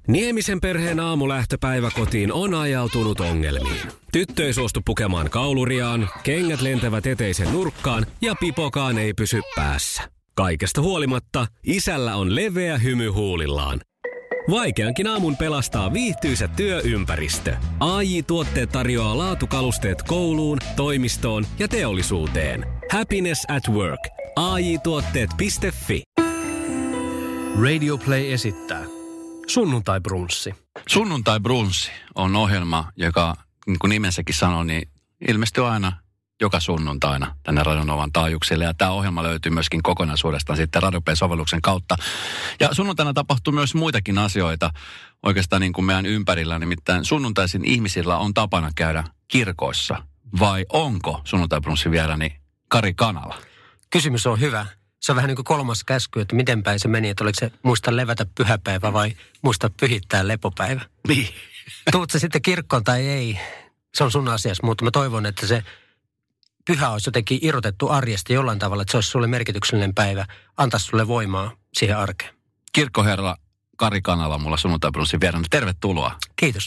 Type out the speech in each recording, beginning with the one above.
Niemisen perheen aamulähtöpäivä kotiin on ajautunut ongelmiin. Tyttö ei suostu pukemaan kauluriaan, kengät lentävät eteisen nurkkaan ja pipokaan ei pysy päässä. Kaikesta huolimatta, isällä on leveä hymy huulillaan. Vaikeankin aamun pelastaa viihtyisä työympäristö. AJ-tuotteet tarjoaa laatukalusteet kouluun, toimistoon ja teollisuuteen. Happiness at work. AJ-tuotteet.fi. Radio Play esittää Sunnuntai Brunssi. Sunnuntai Brunssi on ohjelma, joka, niin kuin nimensäkin sanoo, niin ilmestyy aina joka sunnuntaina tänne Radionovan taajuuksille. Ja tämä ohjelma löytyy myöskin kokonaisuudestaan sitten Radio Play-sovelluksen kautta. Ja sunnuntaina tapahtuu myös muitakin asioita oikeastaan niin kuin meidän ympärillä. Nimittäin sunnuntaisin ihmisillä on tapana käydä kirkoissa. Vai onko Sunnuntai Brunssin vieraani Kari Kanala? Kysymys on hyvä. Se on vähän niin kuin kolmas käsky, että miten päin se meni, että oliko se muista levätä pyhäpäivä vai muista pyhittää lepopäivä. Niin. Tuut se sitten kirkkoon tai ei, se on sun asias, mutta mä toivon, että se pyhä olisi jotenkin irrotettu arjesta jollain tavalla, että se olisi sulle merkityksellinen päivä, antaisi sulle voimaa siihen arkeen. Kirkkoherra Kari Kanala mulla Sunnuntai Brunssin vieraana. Tervetuloa. Kiitos.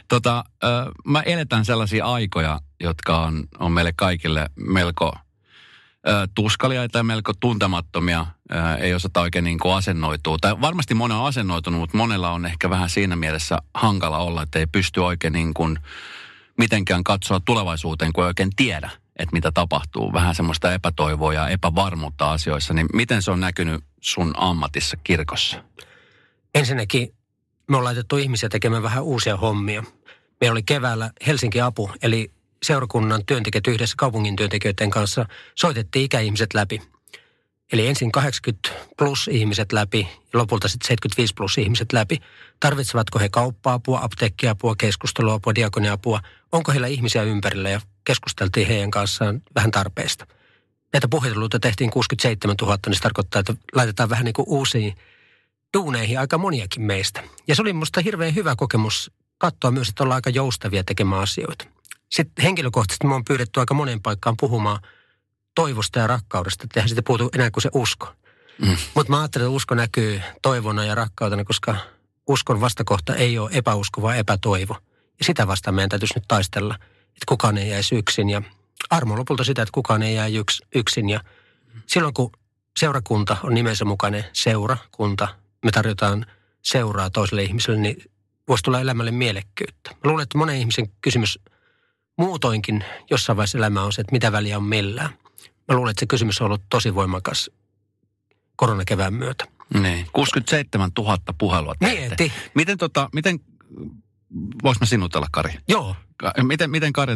Mä eletän sellaisia aikoja, jotka on meille kaikille melko tuskaliaita ja melko tuntemattomia, ei osata oikein niin kuin asennoitua. Tai varmasti moni on asennoitunut, mutta monella on ehkä vähän siinä mielessä hankala olla, että ei pysty oikein niin kuin mitenkään katsoa tulevaisuuteen, kun ei oikein tiedä, että mitä tapahtuu. Vähän semmoista epätoivoa ja epävarmuutta asioissa. Niin miten se on näkynyt sun ammatissa kirkossa? Ensinnäkin me on laitettu ihmisiä tekemään vähän uusia hommia. Meillä oli keväällä Helsinki-apu, eli seurakunnan työntekijät yhdessä kaupungin työntekijöiden kanssa soitettiin ikäihmiset läpi. Eli ensin 80 plus ihmiset läpi ja lopulta sitten 75 plus ihmiset läpi. Tarvitsevatko he kauppa-apua, apteekkiapua, keskusteluapua, diakonia-apua? Onko heillä ihmisiä ympärillä ja keskusteltiin heidän kanssaan vähän tarpeesta. Näitä puheluita tehtiin 67 000, niin se tarkoittaa, että laitetaan vähän niin kuin uusiin duuneihin aika moniakin meistä. Ja se oli musta hirveän hyvä kokemus katsoa myös, että ollaan aika joustavia tekemään asioita. Sitten henkilökohtaisesti me on pyydetty aika moneen paikkaan puhumaan toivosta ja rakkaudesta. Eihän siitä puhutu enää kuin se usko. Mutta mä ajattelen, että usko näkyy toivona ja rakkautena, koska uskon vastakohta ei ole epäusko, vaan epätoivo. Ja sitä vastaan meidän täytyisi nyt taistella, että kukaan ei jäisi yksin. Ja armo lopulta sitä, että kukaan ei jää yksin. Ja silloin kun seurakunta on nimensä mukainen seurakunta, me tarjotaan seuraa toiselle ihmiselle, niin voisi tulla elämälle mielekkyyttä. Mä luulen, että monen ihmisen kysymys muutoinkin jossain vaiheessa elämää on se, että mitä väliä on millään. Mä luulen, että se kysymys on ollut tosi voimakas koronakevään myötä. Niin, 67 000 puhelua teette. Miten vois mä sinutella, Kari? Joo. Miten Kari,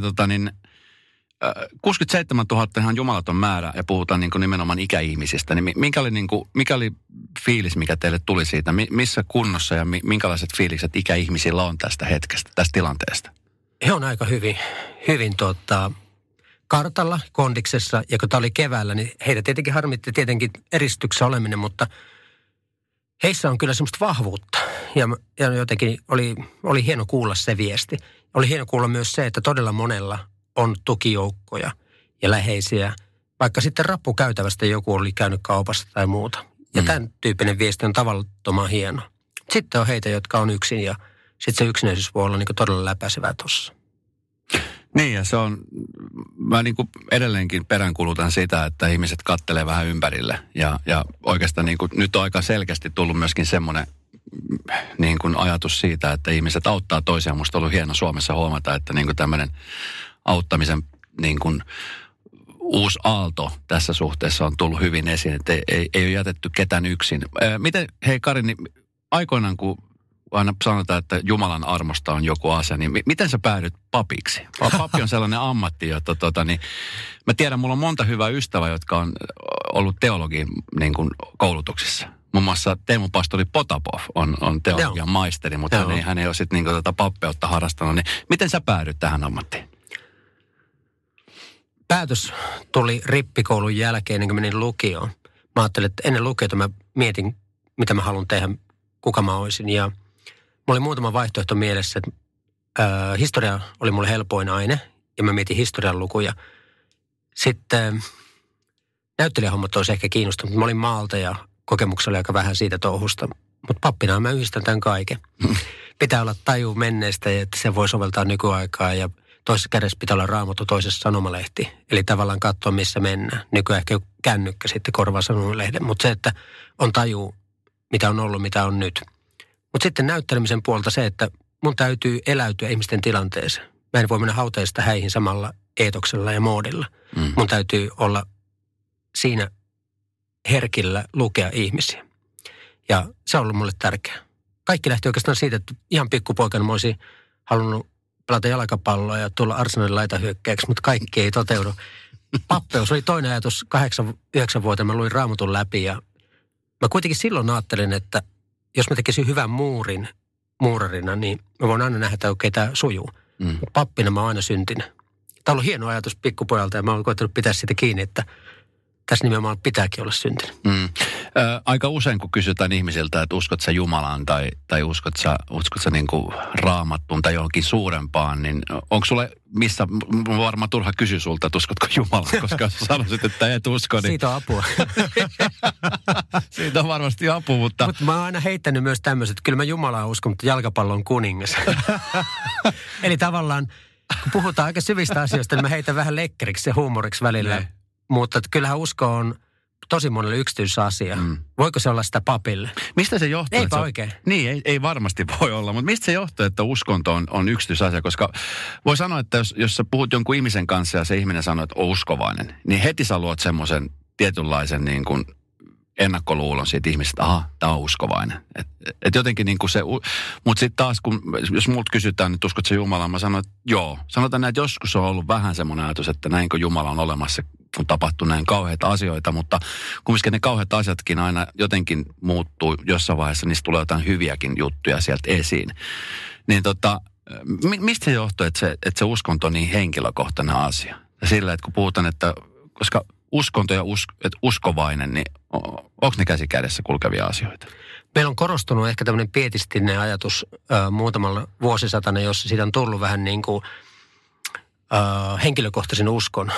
67 000 ihan jumalaton määrä ja puhutaan niin kuin nimenomaan ikäihmisistä. Niin mikä oli fiilis, mikä teille tuli siitä? Missä kunnossa ja minkälaiset fiilikset ikäihmisillä on tästä hetkestä, tästä tilanteesta? He on aika hyvin kartalla, kondiksessa, ja kun tämä oli keväällä, niin heitä tietenkin harmitti eristyksessä oleminen, mutta heissä on kyllä semmoista vahvuutta. Ja jotenkin oli hieno kuulla se viesti. Oli hieno kuulla myös se, että todella monella on tukijoukkoja ja läheisiä, vaikka sitten rappukäytävästä joku oli käynyt kaupassa tai muuta. Ja tämän tyyppinen viesti on tavattoman hieno. Sitten on heitä, jotka on yksin, ja sitten se yksinäisyys voi olla niin kuin todella läpäisevää tuossa. Niin, ja se on, mä niin kuin edelleenkin peräänkulutan sitä, että ihmiset kattelee vähän ympärille. Ja oikeastaan niin kuin nyt on aika selkeästi tullut myöskin semmoinen niin kuin ajatus siitä, että ihmiset auttaa toisiaan. Musta on ollut hieno Suomessa huomata, että niin kuin tämmöinen auttamisen niin kuin uusi aalto tässä suhteessa on tullut hyvin esiin, että ei ole jätetty ketään yksin. Miten, hei Kari, niin aikoinaan kun aina sanotaan, että Jumalan armosta on joku asia, niin miten sä päädyt papiksi? Pappi on sellainen ammatti, jota niin mä tiedän, mulla on monta hyvää ystävää, jotka on ollut teologian niin kuin koulutuksissa. Muun muassa Teemu Pastori Potapov on teologian maisteri, mutta hän ei ole sitten niin tätä pappeutta harrastanut. Niin miten sä päädyt tähän ammattiin? Päätös tuli rippikoulun jälkeen, ennen kuin menin lukioon. Mä ajattelin, että ennen lukiota mä mietin, mitä mä haluan tehdä, kuka mä olisin. Ja mulla oli muutama vaihtoehto mielessä, että historia oli mulle helpoin aine, ja mä mietin historian lukuja. Sitten näyttelijähommat olisi ehkä kiinnostanut, mutta mä olin maalta ja kokemuksella aika vähän siitä touhusta. Mutta pappina mä yhdistän tämän kaiken. Pitää olla taju menneestä, että se voi soveltaa nykyaikaa ja toisessa kädessä pitää olla Raamattu, toisessa sanomalehti. Eli tavallaan katsoa, missä mennään. Nykyään ehkä kännykkä sitten korvaa sanomalehden. Mutta se, että on taju, mitä on ollut, mitä on nyt. Mutta sitten näyttelemisen puolta se, että mun täytyy eläytyä ihmisten tilanteeseen. Mä en voi mennä hauteista häihin samalla eetoksella ja moodilla. Mun täytyy olla siinä herkillä lukea ihmisiä. Ja se on ollut mulle tärkeää. Kaikki lähti oikeastaan siitä, että ihan pikkupoikana mä olisin halunnut pelata jalkapalloa ja tulla Arsenalin laitahyökkäjäksi, mutta kaikki ei toteudu. Pappeus oli toinen ajatus. 8-9-vuotiaana mä luin Raamatun läpi ja mä kuitenkin silloin ajattelin, että jos mä tekisin hyvän muurin muurarina, niin mä voin aina nähdä, että okei, tämä sujuu. Pappina mä oon aina syntynyt. Tämä on ollut hieno ajatus pikkupojalta ja mä oon koettanut pitää siitä kiinni, että tässä nimenomaan pitääkin olla syntynyt. Aika usein, kun kysytään ihmisiltä, että uskot sä Jumalaan tai uskot sä niin kuin Raamattuun tai johonkin suurempaan, niin onko sulle, missä, varmaan turha kysyä sulta, että uskotko Jumalaan, koska jos sanoisit, että et usko, niin... Siitä on apua. Siitä on varmasti apua, mutta... Mutta mä oon aina heittänyt myös tämmöiset, että kyllä mä Jumalaan uskon, mutta jalkapallo on kuningas. Eli tavallaan, kun puhutaan aika syvistä asioista, niin mä heitän vähän lekkeriksi ja huumoriksi välillä. Ne. Mutta kyllähän usko on tosi monelle yksityisasia. Voiko se olla sitä papille? Mistä se johtuu? Eipä oikein. Niin, ei varmasti voi olla. Mutta mistä se johtuu, että uskonto on yksityisasia? Koska voi sanoa, että jos sä puhut jonkun ihmisen kanssa ja se ihminen sanoo, että on uskovainen, niin heti sä luot semmoisen tietynlaisen niin kuin ennakkoluulon siitä ihmisestä, aha, tämä on uskovainen. Et jotenkin niin kuin se, mutta sitten taas, jos multa kysytään, että uskotko sä Jumalaan, mä sanon, että joo. Sanotaan näin, että joskus on ollut vähän semmoinen ajatus, että näinkö Jumala on olemassa, kun tapahtuu näin kauheita asioita, mutta kumminkin ne kauheat asiatkin aina jotenkin muuttuu jossain vaiheessa, niistä tulee jotain hyviäkin juttuja sieltä esiin. Niin mistä se johtuu, että se uskonto on niin henkilökohtainen asia? Ja sillä, että kun puhutaan, että koska uskonto ja uskovainen, niin onko ne käsi kädessä kulkevia asioita? Meillä on korostunut ehkä tämmöinen pietistinen ajatus muutamalla vuosisatana, jossa siitä on tullut vähän niin kuin henkilökohtaisen uskon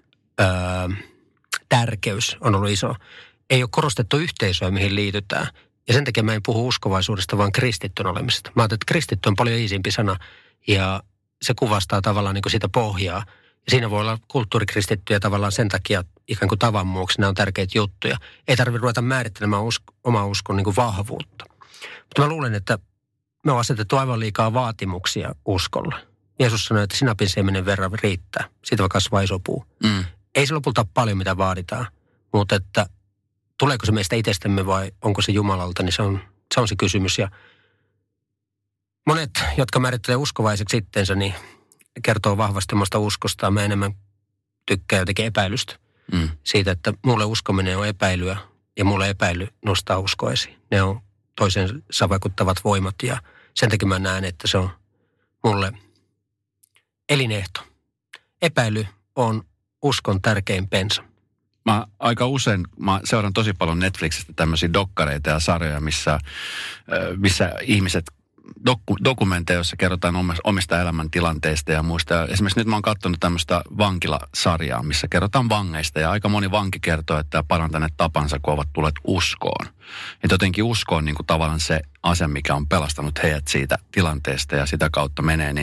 tärkeys on ollut iso. Ei ole korostettu yhteisöä, mihin liitytään. Ja sen takia mä en puhu uskovaisuudesta, vaan kristittyn olemisesta. Mä ajattelin, että kristitty on paljon iisimpi sana ja se kuvastaa tavallaan niin kuin sitä pohjaa. Ja siinä voi olla kulttuurikristittyjä tavallaan sen takia ikään kuin tavan vuoksi. Nämä on tärkeitä juttuja. Ei tarvitse ruveta määrittelemään omaa uskon niin kuin vahvuutta. Mutta mä luulen, että me on asetettu aivan liikaa vaatimuksia uskolla. Jeesus sanoi, että sinapin siemenen verran riittää. Siitä voi kasvaa iso puu. Ei se lopulta paljon, mitä vaaditaan. Mutta että tuleeko se meistä itsestämme vai onko se Jumalalta, niin se on se kysymys. Ja monet, jotka määrittelee uskovaiseksi itteensä, niin kertoo vahvasti omasta uskostaan. Mä enemmän tykkään jotenkin epäilystä siitä, että mulle uskominen on epäilyä ja mulle epäily nostaa uskoa esiin. Ne on toisensa vaikuttavat voimat ja sen takia mä näen, että se on mulle elinehto. Epäily on uskon tärkein bensa. Mä seuraan tosi paljon Netflixistä tämmöisiä dokkareita ja sarjoja, missä ihmiset dokumentteja, joissa kerrotaan omista elämäntilanteista ja muista. Esimerkiksi nyt mä oon katsonut tämmöistä vankilasarjaa, missä kerrotaan vangeista ja aika moni vanki kertoo, että parantaneet tapansa, kun ovat tulleet uskoon. Että jotenkin usko on niin kuin tavallaan se asia, mikä on pelastanut heidät siitä tilanteesta ja sitä kautta menee.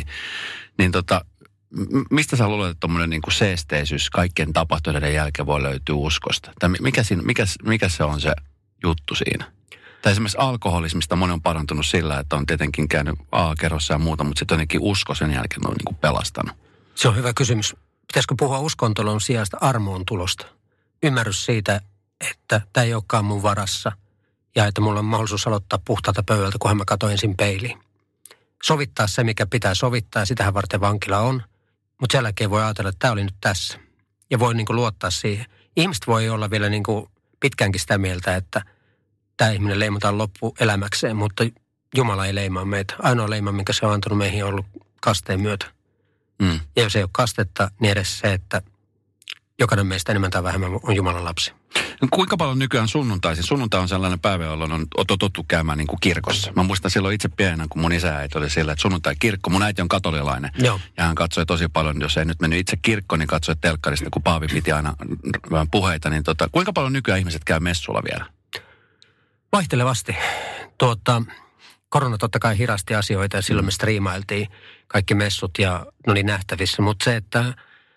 Mistä sä luulet, että tommoinen niin kuin seesteisyys kaikkien tapahtuneiden jälkeen voi löytyä uskosta? Tai mikä se on se juttu siinä? Tai esimerkiksi alkoholismista moni on parantunut sillä, että on tietenkin käynyt A-kerrossa ja muuta, mutta sitten jotenkin usko sen jälkeen on niin kuin pelastanut. Se on hyvä kysymys. Pitäisikö puhua uskontolon sijasta armoon tulosta? Ymmärrys siitä, että tämä ei olekaan mun varassa ja että mulla on mahdollisuus aloittaa puhtaalta pöydältä, kunhan mä katson ensin peiliin. Sovittaa se, mikä pitää sovittaa, ja sitähän varten vankila on. Mutta sen jälkeen voi ajatella, että tämä oli nyt tässä. Ja voi niin kuin luottaa siihen. Ihmiset voi olla vielä niin kuin pitkäänkin sitä mieltä, että tämä ihminen leimataan loppuelämäkseen, mutta Jumala ei leimaa meitä. Ainoa leima, minkä se on antanut meihin, on ollut kasteen myötä. Ja jos ei ole kastetta, niin edes se, että jokainen meistä enemmän tai vähemmän on Jumalan lapsi. Kuinka paljon nykyään sunnuntaisin? Sunnuntai on sellainen päivä, jolloin on totuttu käymään niin kuin kirkossa. Mä muistan silloin itse pienenä, kun mun isä ja äiti oli sillä, että sunnuntai kirkko. Mun äiti on katolilainen. Joo. Ja hän katsoi tosi paljon, jos ei nyt mennyt itse kirkkoon, niin katsoi telkkarista, kun Paavi piti aina puheita. Niin kuinka paljon nykyään ihmiset käy messulla vielä? Vaihtelevasti. Korona totta kai hirasti asioita ja silloin me striimailtiin kaikki messut ja ne oli nähtävissä. Mutta se, että...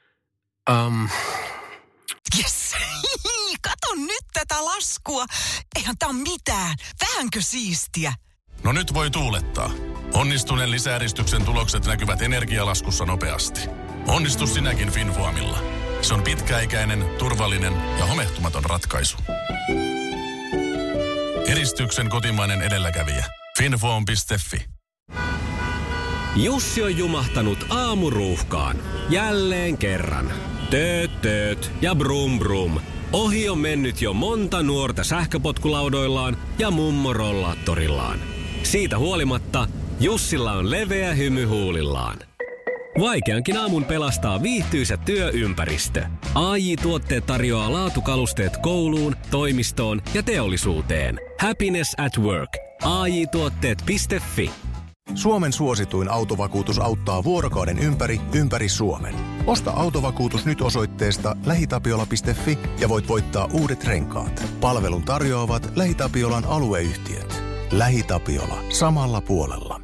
Yes. Kato nyt tätä laskua. Eihän tää ole mitään. Vähänkö siistiä? No nyt voi tuulettaa. Onnistuneen lisäeristyksen tulokset näkyvät energialaskussa nopeasti. Onnistu sinäkin Finfoamilla. Se on pitkäikäinen, turvallinen ja homehtumaton ratkaisu. Eristyksen kotimainen edelläkävijä. Finfoam.fi. Jussi on jumahtanut aamuruuhkaan. Jälleen kerran. Tööt ja brum brum. Ohi on mennyt jo monta nuorta sähköpotkulaudoillaan ja mummorollaattorillaan. Siitä huolimatta Jussilla on leveä hymy huulillaan. Vaikeankin aamun pelastaa viihtyisä työympäristö. AJ-tuotteet tarjoaa laatukalusteet kouluun, toimistoon ja teollisuuteen. Happiness at work. AJ-tuotteet.fi. Suomen suosituin autovakuutus auttaa vuorokauden ympäri Suomen. Osta autovakuutus nyt osoitteesta lähitapiola.fi ja voit voittaa uudet renkaat. Palvelun tarjoavat LähiTapiolan alueyhtiöt. LähiTapiola. Samalla puolella.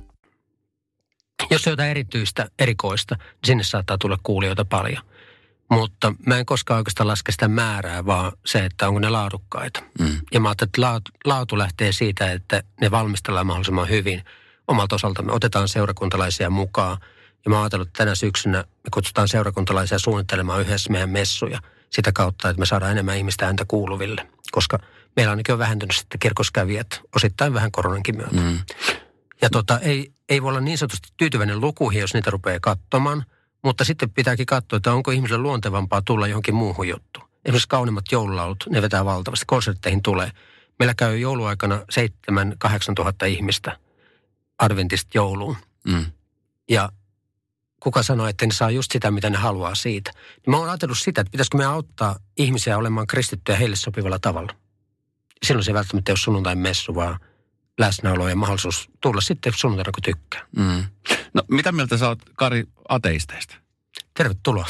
Jos on jotain erityistä, erikoista, niin sinne saattaa tulla kuulijoita paljon. Mutta mä en koskaan oikeastaan laske sitä määrää, vaan se, että onko ne laadukkaita. Ja mä ajattelin, että laatu lähtee siitä, että ne valmistellaan mahdollisimman hyvin. Omalta osalta me otetaan seurakuntalaisia mukaan. Ja mä oon ajatellut, että tänä syksynä me kutsutaan seurakuntalaisia suunnittelemaan yhdessä meidän messuja sitä kautta, että me saadaan enemmän ihmistä ääntä kuuluville. Koska meillä ainakin on vähentynyt sitten kirkoskävijät osittain vähän koronankin myötä. Ja ei voi olla niin sanotusti tyytyväinen lukuihin, jos niitä rupeaa katsomaan. Mutta sitten pitääkin katsoa, että onko ihmiselle luontevampaa tulla johonkin muuhun juttuun. Esimerkiksi kaunimmat joululaulut, ne vetää valtavasti. Konsertteihin tulee. Meillä käy jouluaikana 7-8 tuhatta ihmistä adventista jouluun. Ja kuka sanoo, että ne saa just sitä, mitä ne haluaa siitä. Niin mä oon ajatellut sitä, että pitäisikö me auttaa ihmisiä olemaan kristittyjä heille sopivalla tavalla. Silloin se ei välttämättä ole sunnuntain messu, vaan läsnäolo ja mahdollisuus tulla sitten sunnuntaina, kun tykkää. No mitä mieltä sä oot, Kari, ateisteista? Tervetuloa.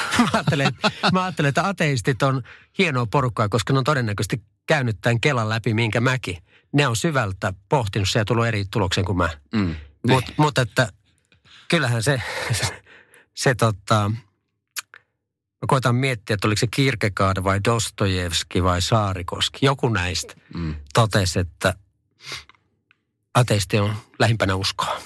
Mä ajattelen, että ateistit on hienoa porukkaa, koska ne on todennäköisesti käynyt tämän Kelan läpi, minkä mäkin. Ne on syvältä pohtinut se ja tullut eri tulokseen kuin mä. Mutta että kyllähän mä koitan miettiä, että oliko se Kierkegaard vai Dostojevski vai Saarikoski. Joku näistä totesi, että ateisti on lähimpänä uskoa.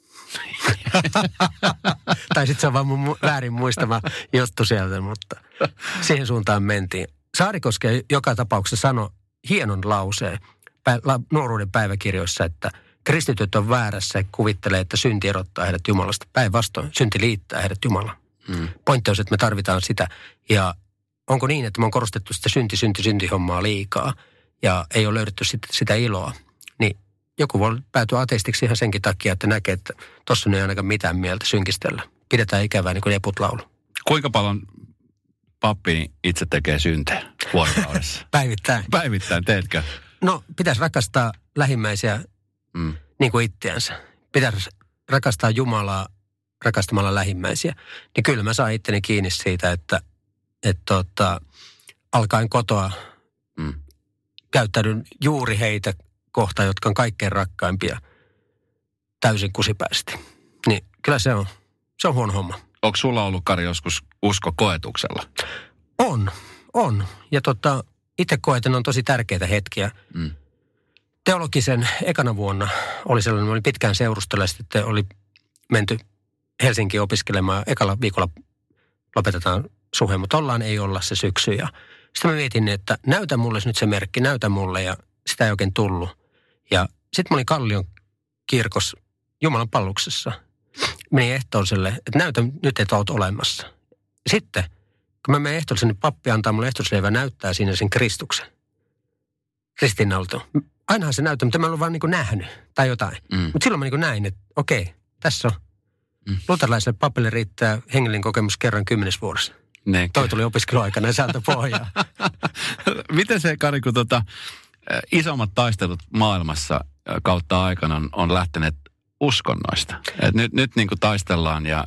Tai sitten se on vaan mun väärin muistama juttu sieltä, mutta siihen suuntaan mentiin. Saarikoski joka tapauksessa sanoi hienon lauseen nuoruuden päiväkirjoissa, että kristityt on väärässä ja kuvittelee, että synti erottaa heidät Jumalasta. Päinvastoin, synti liittää heidät Jumalaan. Pointti on, että me tarvitaan sitä. Ja onko niin, että me on korostettu sitä synti-hommaa liikaa ja ei ole löydetty sitä iloa, niin joku voi päätyä ateistiksi ihan senkin takia, että näkee, että tuossa ei ainakaan mitään mieltä synkistellä. Pidetään ikävää niin kuin eput laulu. Kuinka paljon pappi itse tekee syntejä vuorokaudessa? Päivittäin, teetkö? No, pitäisi rakastaa lähimmäisiä niin kuin itseänsä. Pitäisi rakastaa Jumalaa rakastamalla lähimmäisiä. Niin kyllä mä saan itteni kiinni siitä, että alkaen kotoa käyttäydyn juuri heitä kohtaan, jotka on kaikkein rakkaimpia täysin kusipäisesti. Niin kyllä se on huono homma. Onko sulla ollut, Kari, joskus usko koetuksella? On. Ja itse koetin on tosi tärkeitä hetkiä. Teologisen ekana vuonna oli sellainen, oli pitkään seurustella, sitten oli menty Helsinkiin opiskelemaan. Ekalla viikolla lopetetaan suhe, mutta ei olla se syksy. Ja sitten mä mietin, että näytä mulle nyt se merkki, näytä mulle, ja sitä ei oikein tullut. Ja sitten mä olin Kallion kirkossa Jumalan palveluksessa. Menin ehtoolliselle, että näytä nyt, että olet olemassa. Sitten, kun mä menen ehtoolliselle, niin pappi antaa mulle ehtoolliselle ja näyttää siinä sen Kristuksen. Ristiinnaulto. Ainahan se näyttää, mutta mä en ole vaan niin kuin nähnyt tai jotain. Mutta silloin mä niin kuin näin, että okei, tässä on. Luterilaiselle papille riittää hengellinen kokemus kerran 10 vuodessa. Toi tuli opiskeluaikana ja sieltä pohjaa. Miten se, Kari, kun isommat taistelut maailmassa kautta aikana on lähteneet uskonnoista? Et nyt niin kuin taistellaan ja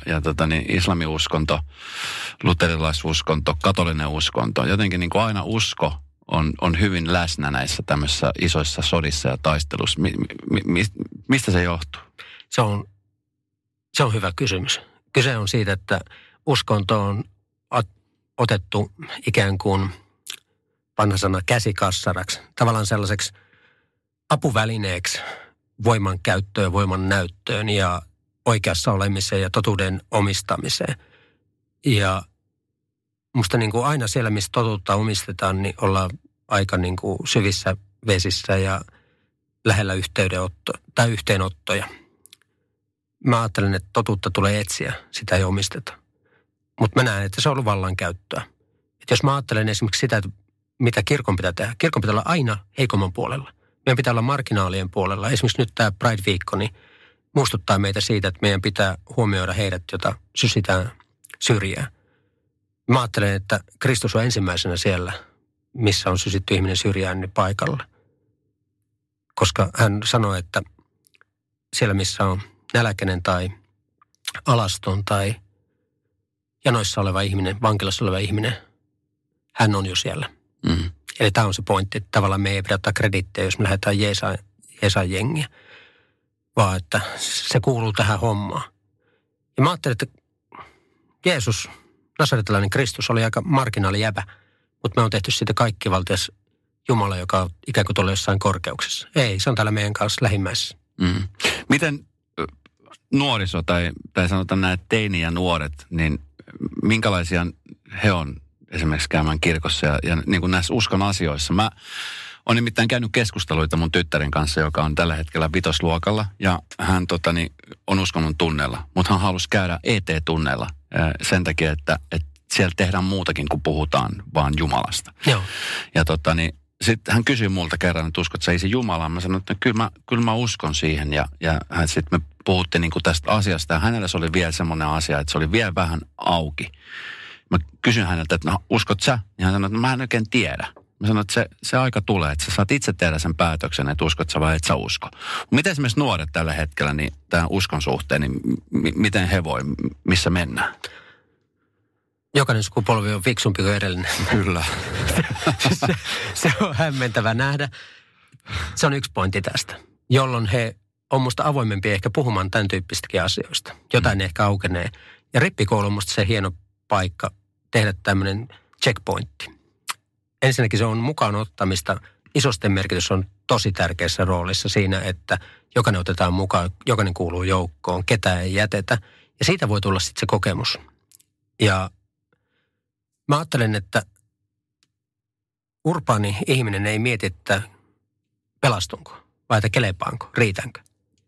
islamiuskonto, luterilaisuskonto, katolinen uskonto, jotenkin niin kuin aina usko on hyvin läsnä näissä tämmöisissä isoissa sodissa ja taistelussa. Mistä se johtuu? Se on hyvä kysymys. Kyse on siitä, että uskonto on otettu ikään kuin vanha sana käsikassaraksi, tavallaan sellaiseksi apuvälineeksi voiman käyttöön, voiman näyttöön ja oikeassa olemiseen ja totuuden omistamiseen. Ja musta niin kuin aina siellä, missä totuutta omistetaan, niin ollaan aika niin kuin syvissä vesissä ja lähellä yhteenottoja. Mä ajattelen, että totuutta tulee etsiä, sitä ei omisteta. Mutta mä näen, että se on ollut vallankäyttöä. Että jos mä ajattelen esimerkiksi sitä, että mitä kirkon pitää tehdä. Kirkon pitää olla aina heikomman puolella. Meidän pitää olla marginaalien puolella. Esimerkiksi nyt tämä Pride-viikko niin muistuttaa meitä siitä, että meidän pitää huomioida heidät, jota sysitään syrjään. Mä ajattelen, että Kristus on ensimmäisenä siellä, missä on sysitty ihminen syrjään, niin paikalla. Koska hän sanoi, että siellä missä on nälkäinen tai alaston tai janoissa oleva ihminen, vankilassa oleva ihminen, hän on jo siellä. Mm. Eli tämä on se pointti, että tavallaan me ei pidä ottaa krediittiä, jos me lähdetään Jeesan jengiä, vaan että se kuuluu tähän hommaan. Ja mä ajattelin, että Jeesus, nasaretilainen Kristus, oli aika marginaali jäbä, mutta me on tehty siitä kaikkivaltias Jumala, joka on ikään kuin tuolla jossain korkeuksessa. Ei, se on täällä meidän kanssa lähimmäisessä. Mm. Miten nuoriso tai sanotaan nämä teini ja nuoret, niin minkälaisia he on esimerkiksi käymään kirkossa ja niin kuin näissä uskon asioissa? Mä olen nimittäin käynyt keskusteluita mun tyttären kanssa, joka on tällä hetkellä 5. luokalla ja hän on uskonnon tunnella, mutta hän halusi käydä ET-tunnella sen takia, että siellä tehdään muutakin kuin puhutaan vaan Jumalasta. Joo. Ja sitten hän kysyi multa kerran, että uskot sä isi Jumalaan? Mä sanoin, että kyllä mä uskon siihen. Ja sitten me puhuttiin niin kuin tästä asiasta. Ja hänellä se oli vielä semmoinen asia, että se oli vielä vähän auki. Mä kysyin häneltä, että no uskot sä? Ja hän sanoi, että mä en oikein tiedä. Mä sanoin, että se aika tulee, että sä saat itse tehdä sen päätöksen, että uskot sä vai et sä usko. Miten esimerkiksi nuoret tällä hetkellä, niin tämän uskon suhteen, niin miten he voi, missä mennään? Jokainen sukupolvi on fiksumpi kuin edellinen. Kyllä. se on hämmentävä nähdä. Se on yksi pointti tästä, jolloin he on musta avoimempi ehkä puhumaan tämän tyyppistäkin asioista. Jotain ehkä aukenee. Ja rippikoulu on musta se hieno paikka tehdä tämmöinen checkpointti. Ensinnäkin se on mukaan ottamista. Isosten merkitys on tosi tärkeässä roolissa siinä, että jokainen otetaan mukaan, jokainen kuuluu joukkoon, ketään ei jätetä. Ja siitä voi tulla sitten se kokemus. Ja mä ajattelen, että urbaani ihminen ei mieti, että pelastunko vai että kelepaanko, riitänkö.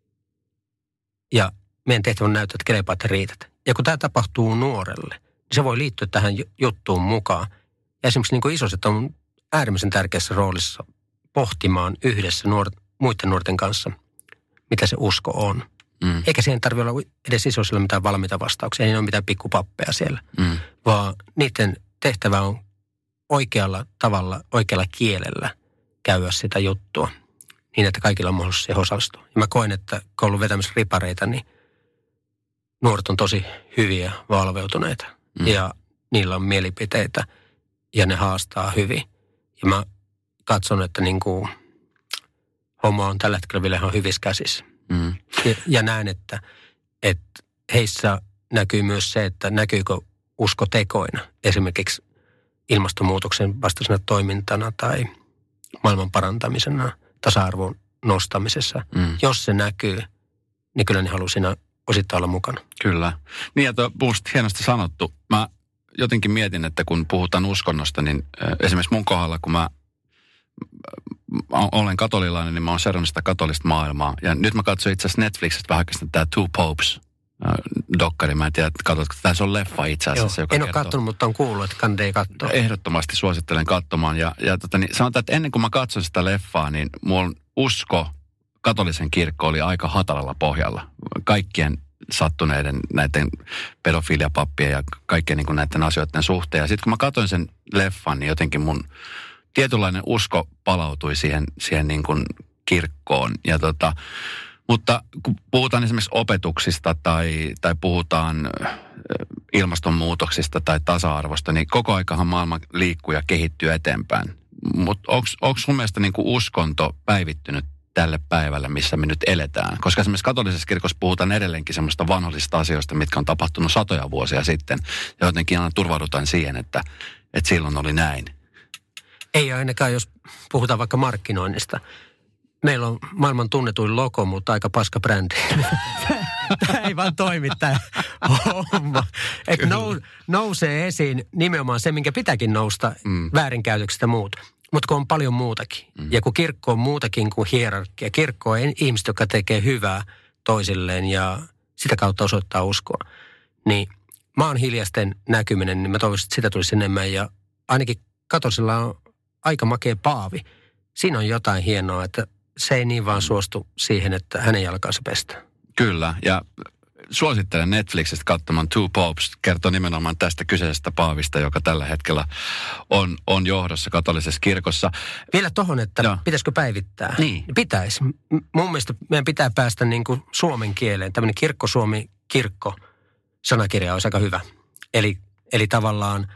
Ja meidän tehtävä on näyttää, että kelepaat ja riität. Ja kun tämä tapahtuu nuorelle, niin se voi liittyä tähän juttuun mukaan. Ja esimerkiksi niin kuin isoset on äärimmäisen tärkeässä roolissa pohtimaan yhdessä muiden nuorten kanssa, mitä se usko on. Mm. Eikä siihen tarvitse olla edes isoisilla mitään valmiita vastauksia, ei ole mitään pikkupappeja siellä, vaan niiden tehtävä on oikealla tavalla, oikealla kielellä käydä sitä juttua niin, että kaikilla on mahdollisuus siihen osallistua. Ja mä koen, että kun on ollut vetämässä ripareita, niin nuoret on tosi hyviä, valveutuneita ja niillä on mielipiteitä ja ne haastaa hyvin. Ja mä katson, että niin kuin homma on tällä hetkellä vielä ihan hyvissä käsissä. Mm. Ja näen, että heissä näkyy myös se, että näkyykö usko tekoina, esimerkiksi ilmastonmuutoksen vastaisena toimintana tai maailman parantamisena, tasa-arvon nostamisessa. Mm. Jos se näkyy, niin kyllä ne haluaa siinä osittain olla mukana. Kyllä. Niin ja musta hienosti sanottu. Mä jotenkin mietin, että kun puhutaan uskonnosta, niin esimerkiksi mun kohdalla, kun mä olen katolilainen, niin mä oon seurannut sitä katolista maailmaa. Ja nyt mä katsoin itse asiassa Netflixistä vähän tämä Two Popes dokkari. Mä en tiedä, että katsotko, tässä on leffa itse asiassa. Joo, en ole katsonut, mutta on kuullut, että kannattaa katsoa. Ehdottomasti suosittelen katsomaan. Ja niin sanotaan, että ennen kuin mä katsoin sitä leffaa, niin mun usko katolisen kirkko oli aika hatalalla pohjalla. Kaikkien sattuneiden näiden pedofiliapappien ja kaikkien niin kuin näiden asioiden suhteen. Ja sitten kun mä katsoin sen leffan, niin jotenkin mun tietynlainen usko palautui siihen niin kuin kirkkoon. Ja mutta kun puhutaan esimerkiksi opetuksista tai puhutaan ilmastonmuutoksista tai tasa-arvosta, niin koko aikahan maailma liikkuu ja kehittyy eteenpäin. Mutta onko sun mielestä niin kuin uskonto päivittynyt tälle päivälle, missä me nyt eletään? Koska esimerkiksi katolisessa kirkossa puhutaan edelleenkin semmoista vanhollisista asioista, mitkä on tapahtunut satoja vuosia sitten. Ja jotenkin aina turvaudutaan siihen, että silloin oli näin. Ei ainakaan, jos puhutaan vaikka markkinoinnista. Meillä on maailman tunnetuin logo, mutta aika paska brändi. Tämä ei vaan toimi tämä homma. Että nousee esiin nimenomaan se, minkä pitääkin nousta, väärinkäytökset ja muut. Mutta kun on paljon muutakin. Ja kun kirkko on muutakin kuin hierarkia. Kirkko on ihmiset, jotka tekee hyvää toisilleen ja sitä kautta osoittaa uskoa. Niin maan hiljaisten näkyminen, niin mä toivoisin, että sitä tulisi enemmän. Ja ainakin katolisella on aika makea paavi. Siinä on jotain hienoa, että se ei niin vaan suostu siihen, että hänen jalkansa pestää. Kyllä, ja suosittelen Netflixistä katsomaan Two Popes, kertoo nimenomaan tästä kyseisestä paavista, joka tällä hetkellä on johdossa katolisessa kirkossa. Vielä tohon, että pitäisikö päivittää? Niin. Pitäisi. Mun mielestä meidän pitää päästä niin kuin suomen kieleen. Tämmöinen kirkko-suomi-kirkko sanakirja olisi aika hyvä. Eli tavallaan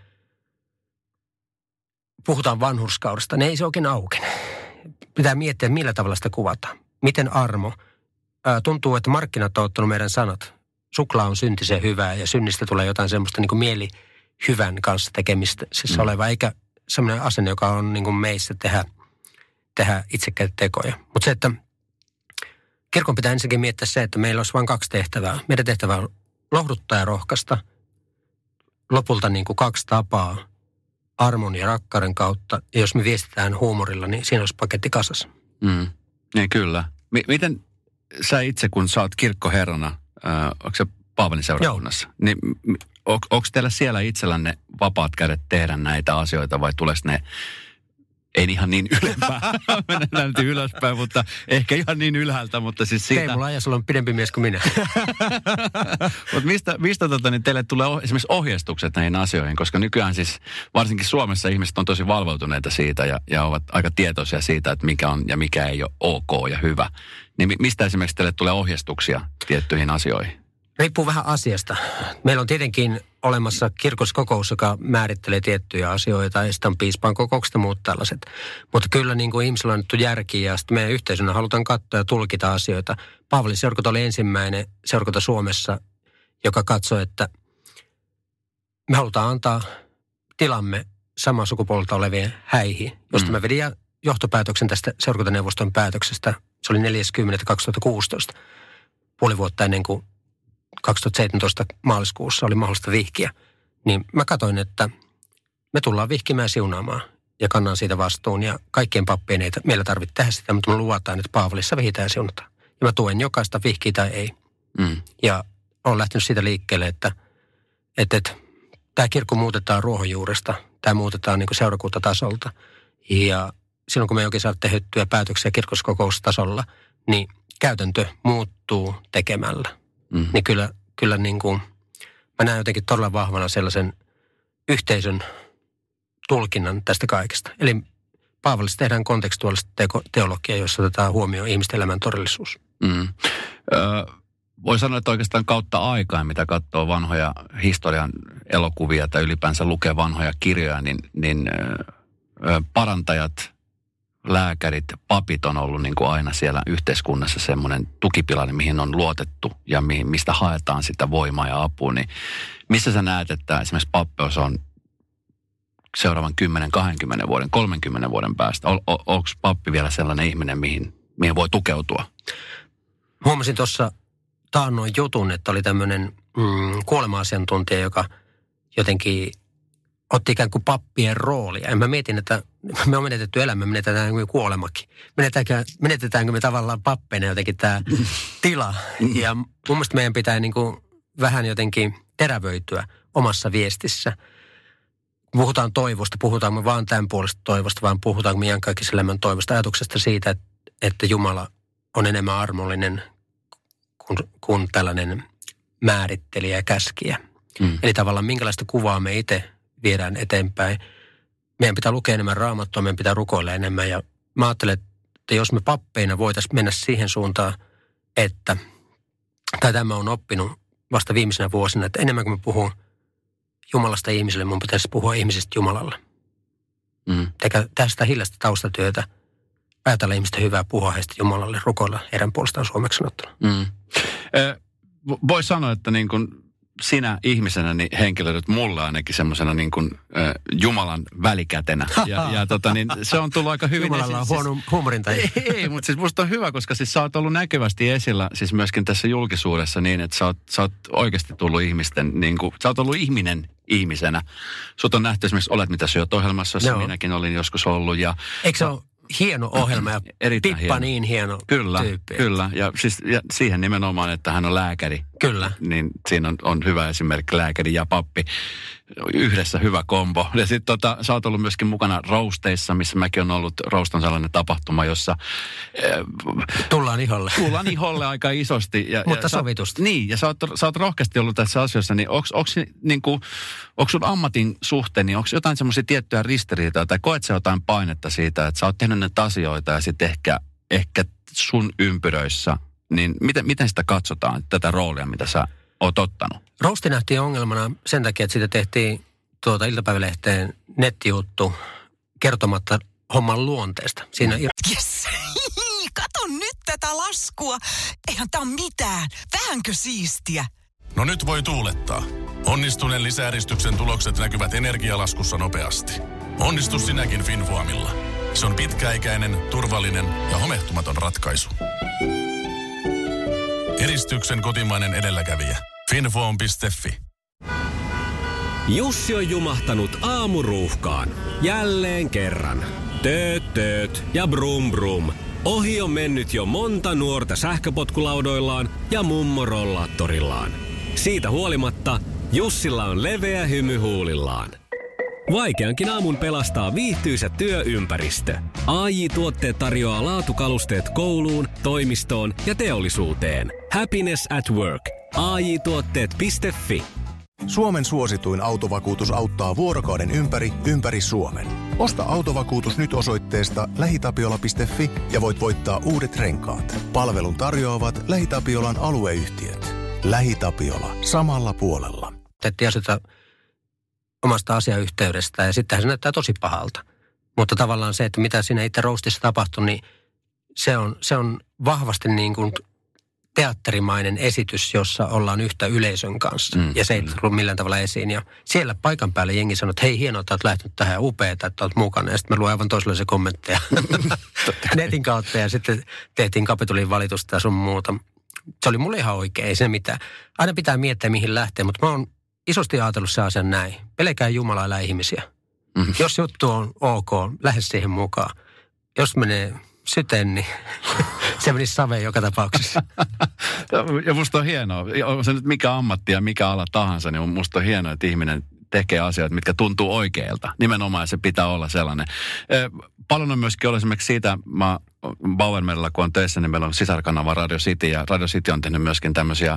puhutaan vanhurskaudesta, ne ei se oikein aukene. Pitää miettiä, millä tavalla sitä kuvataan. Miten armo? Tuntuu, että markkinat on ottanut meidän sanat. Suklaa on syntisen hyvää ja synnistä tulee jotain semmoista niin kuin mielihyvän kanssa tekemistä oleva, eikä semmoinen asenne, joka on niin kuin meissä tehdä itsekkäitä tekoja. Mutta se, että kirkon pitää ensinnäkin miettiä se, että meillä olisi vain 2 tehtävää. Meidän tehtävä on lohduttaa ja rohkaista. Lopulta niin kuin 2 tapaa armon ja rakkauden kautta. Ja jos me viestitään huumorilla, niin siinä olisi paketti kasassa. Niin kyllä. Miten sä itse, kun sä oot kirkkoherrana, onko se Paavalin seurakunnassa? Joo. Niin onko teillä siellä itsellänne vapaat kädet tehdä näitä asioita vai tuleeko ne, ei ihan niin ylempää, mennään nyt ylöspäin, mutta ehkä ihan niin ylhäältä, mutta siis siitä. Ei mulla aja, sulla on pidempi mies kuin minä. Mutta mistä niin teille tulee esimerkiksi ohjeistukset näihin asioihin, koska nykyään siis varsinkin Suomessa ihmiset on tosi valveutuneita siitä ja ovat aika tietoisia siitä, että mikä on ja mikä ei ole ok ja hyvä. Niin mistä esimerkiksi teille tulee ohjeistuksia tiettyihin asioihin? Riippuu vähän asiasta. Meillä on tietenkin olemassa kirkoskokous, joka määrittelee tiettyjä asioita, ja sitten on piispan kokoukset ja muut tällaiset. Mutta kyllä niin kuin ihmisillä on annettu järkiä, ja sitten meidän yhteisönä halutaan katsoa ja tulkita asioita. Paavalin seurakunta oli ensimmäinen seurakunta Suomessa, joka katsoi, että me halutaan antaa tilamme samaa sukupuolta olevien häihin, josta mä vedin johtopäätöksen tästä seurakuntaneuvoston päätöksestä. Se oli 40.2016, puoli vuotta ennen kuin 2017 maaliskuussa oli mahdollista vihkiä, niin mä katsoin, että me tullaan vihkimään ja siunaamaan ja kannan siitä vastuun. Ja kaikkien pappien ei meillä tarvitse tehdä sitä, mutta me luvataan, että Paavalissa vihitään ja siunataan. Ja mä tuen jokaista vihkiä tai ei. Ja olen lähtenyt siitä liikkeelle, että tämä kirkko muutetaan ruohonjuuresta, tämä muutetaan niin kuin seurakuntatasolta. Ja silloin kun me ei oikein saada tehtyä päätöksiä kirkoskokoustasolla, niin käytäntö muuttuu tekemällä. Niin kyllä niin kuin, mä näen jotenkin todella vahvana sellaisen yhteisön tulkinnan tästä kaikesta. Eli Paavalissa tehdään kontekstuaalista teologiaa, jossa otetaan huomioon ihmisten elämän todellisuus. Voi sanoa, että oikeastaan kautta aikaan, mitä katsoo vanhoja historian elokuvia tai ylipäänsä lukee vanhoja kirjoja, niin parantajat, lääkärit, papit on ollut niin kuin aina siellä yhteiskunnassa semmoinen tukipilari, mihin on luotettu ja mistä haetaan sitä voimaa ja apua. Niin missä sä näet, että esimerkiksi pappeus on seuraavan 10, 20 vuoden, 30 vuoden päästä? Onko pappi vielä sellainen ihminen, mihin voi tukeutua? Huomasin tuossa taannoin jutun, että oli tämmöinen kuolema-asiantuntija, joka jotenkin otti ikään kuin pappien roolia. Ja mä mietin, että me on menetetty elämä, menetetään kuin kuolemakin. Menetetäänkö me tavallaan pappeina jotenkin tämä tila? Ja mun mielestä meidän pitää niin kuin vähän jotenkin terävöityä omassa viestissä. Puhutaan toivosta, puhutaanko me vaan tämän puolesta toivosta, vaan puhutaanko me iankaikkisen elämän toivosta, ajatuksesta siitä, että Jumala on enemmän armollinen kuin tällainen määrittelijä ja käskijä. Eli tavallaan minkälaista kuvaa me itse viedään eteenpäin. Meidän pitää lukea enemmän Raamattua, meidän pitää rukoilla enemmän. Ja mä ajattelen, että jos me pappeina voitaisiin mennä siihen suuntaan, että, tai tämä on oppinut vasta viimeisenä vuosina, että enemmän kuin me puhun Jumalasta ihmiselle, mun pitäisi puhua ihmisistä Jumalalle. Tehdä sitä hiljaista taustatyötä. Ajatella ihmisten hyvää, puhua heistä Jumalalle, rukoilla heidän puolestaan suomeksi sanottuna. Voi sanoa, että niin kuin sinä ihmisenä niin henkilöidyt mulle ainakin semmoisena niin kuin Jumalan välikätenä. Niin se on tullut aika hyvin. Jumalalla on huono huumorintaja. Ei, mutta siis musta on hyvä, koska siis sä oot ollut näkyvästi esillä siis myöskin tässä julkisuudessa niin, että sä oot oikeasti tullut ihmisten, niin kuin, sä oot ollut ihminen ihmisenä. Sut on nähty esimerkiksi Olet mitä syöt -ohjelmassa, jossa minäkin olin joskus ollut. Eikö se ole hieno ohjelma ja Pippa hieno. Niin hieno tyyppi. Kyllä, ja siihen nimenomaan, että hän on lääkäri. Kyllä. Niin siinä on hyvä esimerkki, lääkäri ja pappi. Yhdessä hyvä kombo. Ja sitten sä oot ollut myöskin mukana Roasteissa, missä mäkin on ollut. Roast on sellainen tapahtuma, jossa tullaan iholle aika isosti. Mutta sovitusti. Niin, ja sä oot rohkeasti ollut tässä asiassa, niin onko sun ammatin suhteen, niin onko jotain semmoisia tiettyjä ristiriitoja, tai koet sä jotain painetta siitä, että sä oot tehnyt näitä asioita, ja sitten ehkä sun ympyröissä, niin miten sitä katsotaan, tätä roolia, mitä sä oot ottanut? Roasti nähtiin ongelmana sen takia, että siitä tehtiin iltapäivälehteen nettijuttu kertomatta homman luonteesta. Siinä Yes. Kato nyt tätä laskua. Eihän tää ole mitään. Vähänkö siistiä? No nyt voi tuulettaa. Onnistuneen lisäeristyksen tulokset näkyvät energialaskussa nopeasti. Onnistu sinäkin FinFoamilla. Se on pitkäikäinen, turvallinen ja homehtumaton ratkaisu. Eristyksen kotimainen edelläkävijä. FinFoam.fi. Jussi on jumahtanut aamuruuhkaan. Jälleen kerran. Tööt ja brum brum. Ohi on mennyt jo monta nuorta sähköpotkulaudoillaan ja mummorollaattorillaan. Siitä huolimatta Jussilla on leveä hymy huulillaan. Vaikeankin aamun pelastaa viihtyisä työympäristö. AJ-tuotteet tarjoaa laatukalusteet kouluun, toimistoon ja teollisuuteen. Happiness at work. AJ-tuotteet.fi. Suomen suosituin autovakuutus auttaa vuorokauden ympäri Suomen. Osta autovakuutus nyt osoitteesta lähitapiola.fi ja voit voittaa uudet renkaat. Palvelun tarjoavat LähiTapiolan alueyhtiöt. LähiTapiola. Samalla puolella. Tehtiin asioita omasta asiayhteydestä ja sittenhän se näyttää tosi pahalta. Mutta tavallaan se, että mitä siinä itse roastissa tapahtui, niin se on vahvasti niin kuin teatterimainen esitys, jossa ollaan yhtä yleisön kanssa. Ja se ei tullut millään tavalla esiin. Ja siellä paikan päällä jengi sanoi, että hei, hienoa, että olet lähtenyt tähän, upeeta, että olet mukana. Ja sitten mä luin aivan toisenlaisia kommentteja netin kautta ja sitten tehtiin Kapitulin valitusta ja sun muuta. Se oli mulle ihan oikein, ei se mitään. Aina pitää miettiä, mihin lähtee, mutta mä oon isosti ajatellut se asian näin. Pelkää Jumalaa, älä ihmisiä. Jos juttu on ok, lähde siihen mukaan. Jos menee syteen, niin se menisi saveen joka tapauksessa. Ja musta on hienoa. On se nyt mikä ammatti ja mikä ala tahansa, niin musta on hienoa, että ihminen tekee asioita, mitkä tuntuu oikealta. Nimenomaan se pitää olla sellainen. Paljon on myöskin ollut esimerkiksi siitä, mä Bauermerillä kun on töissä, niin meillä on sisarkanava Radio City, ja Radio City on tehnyt myöskin tämmöisiä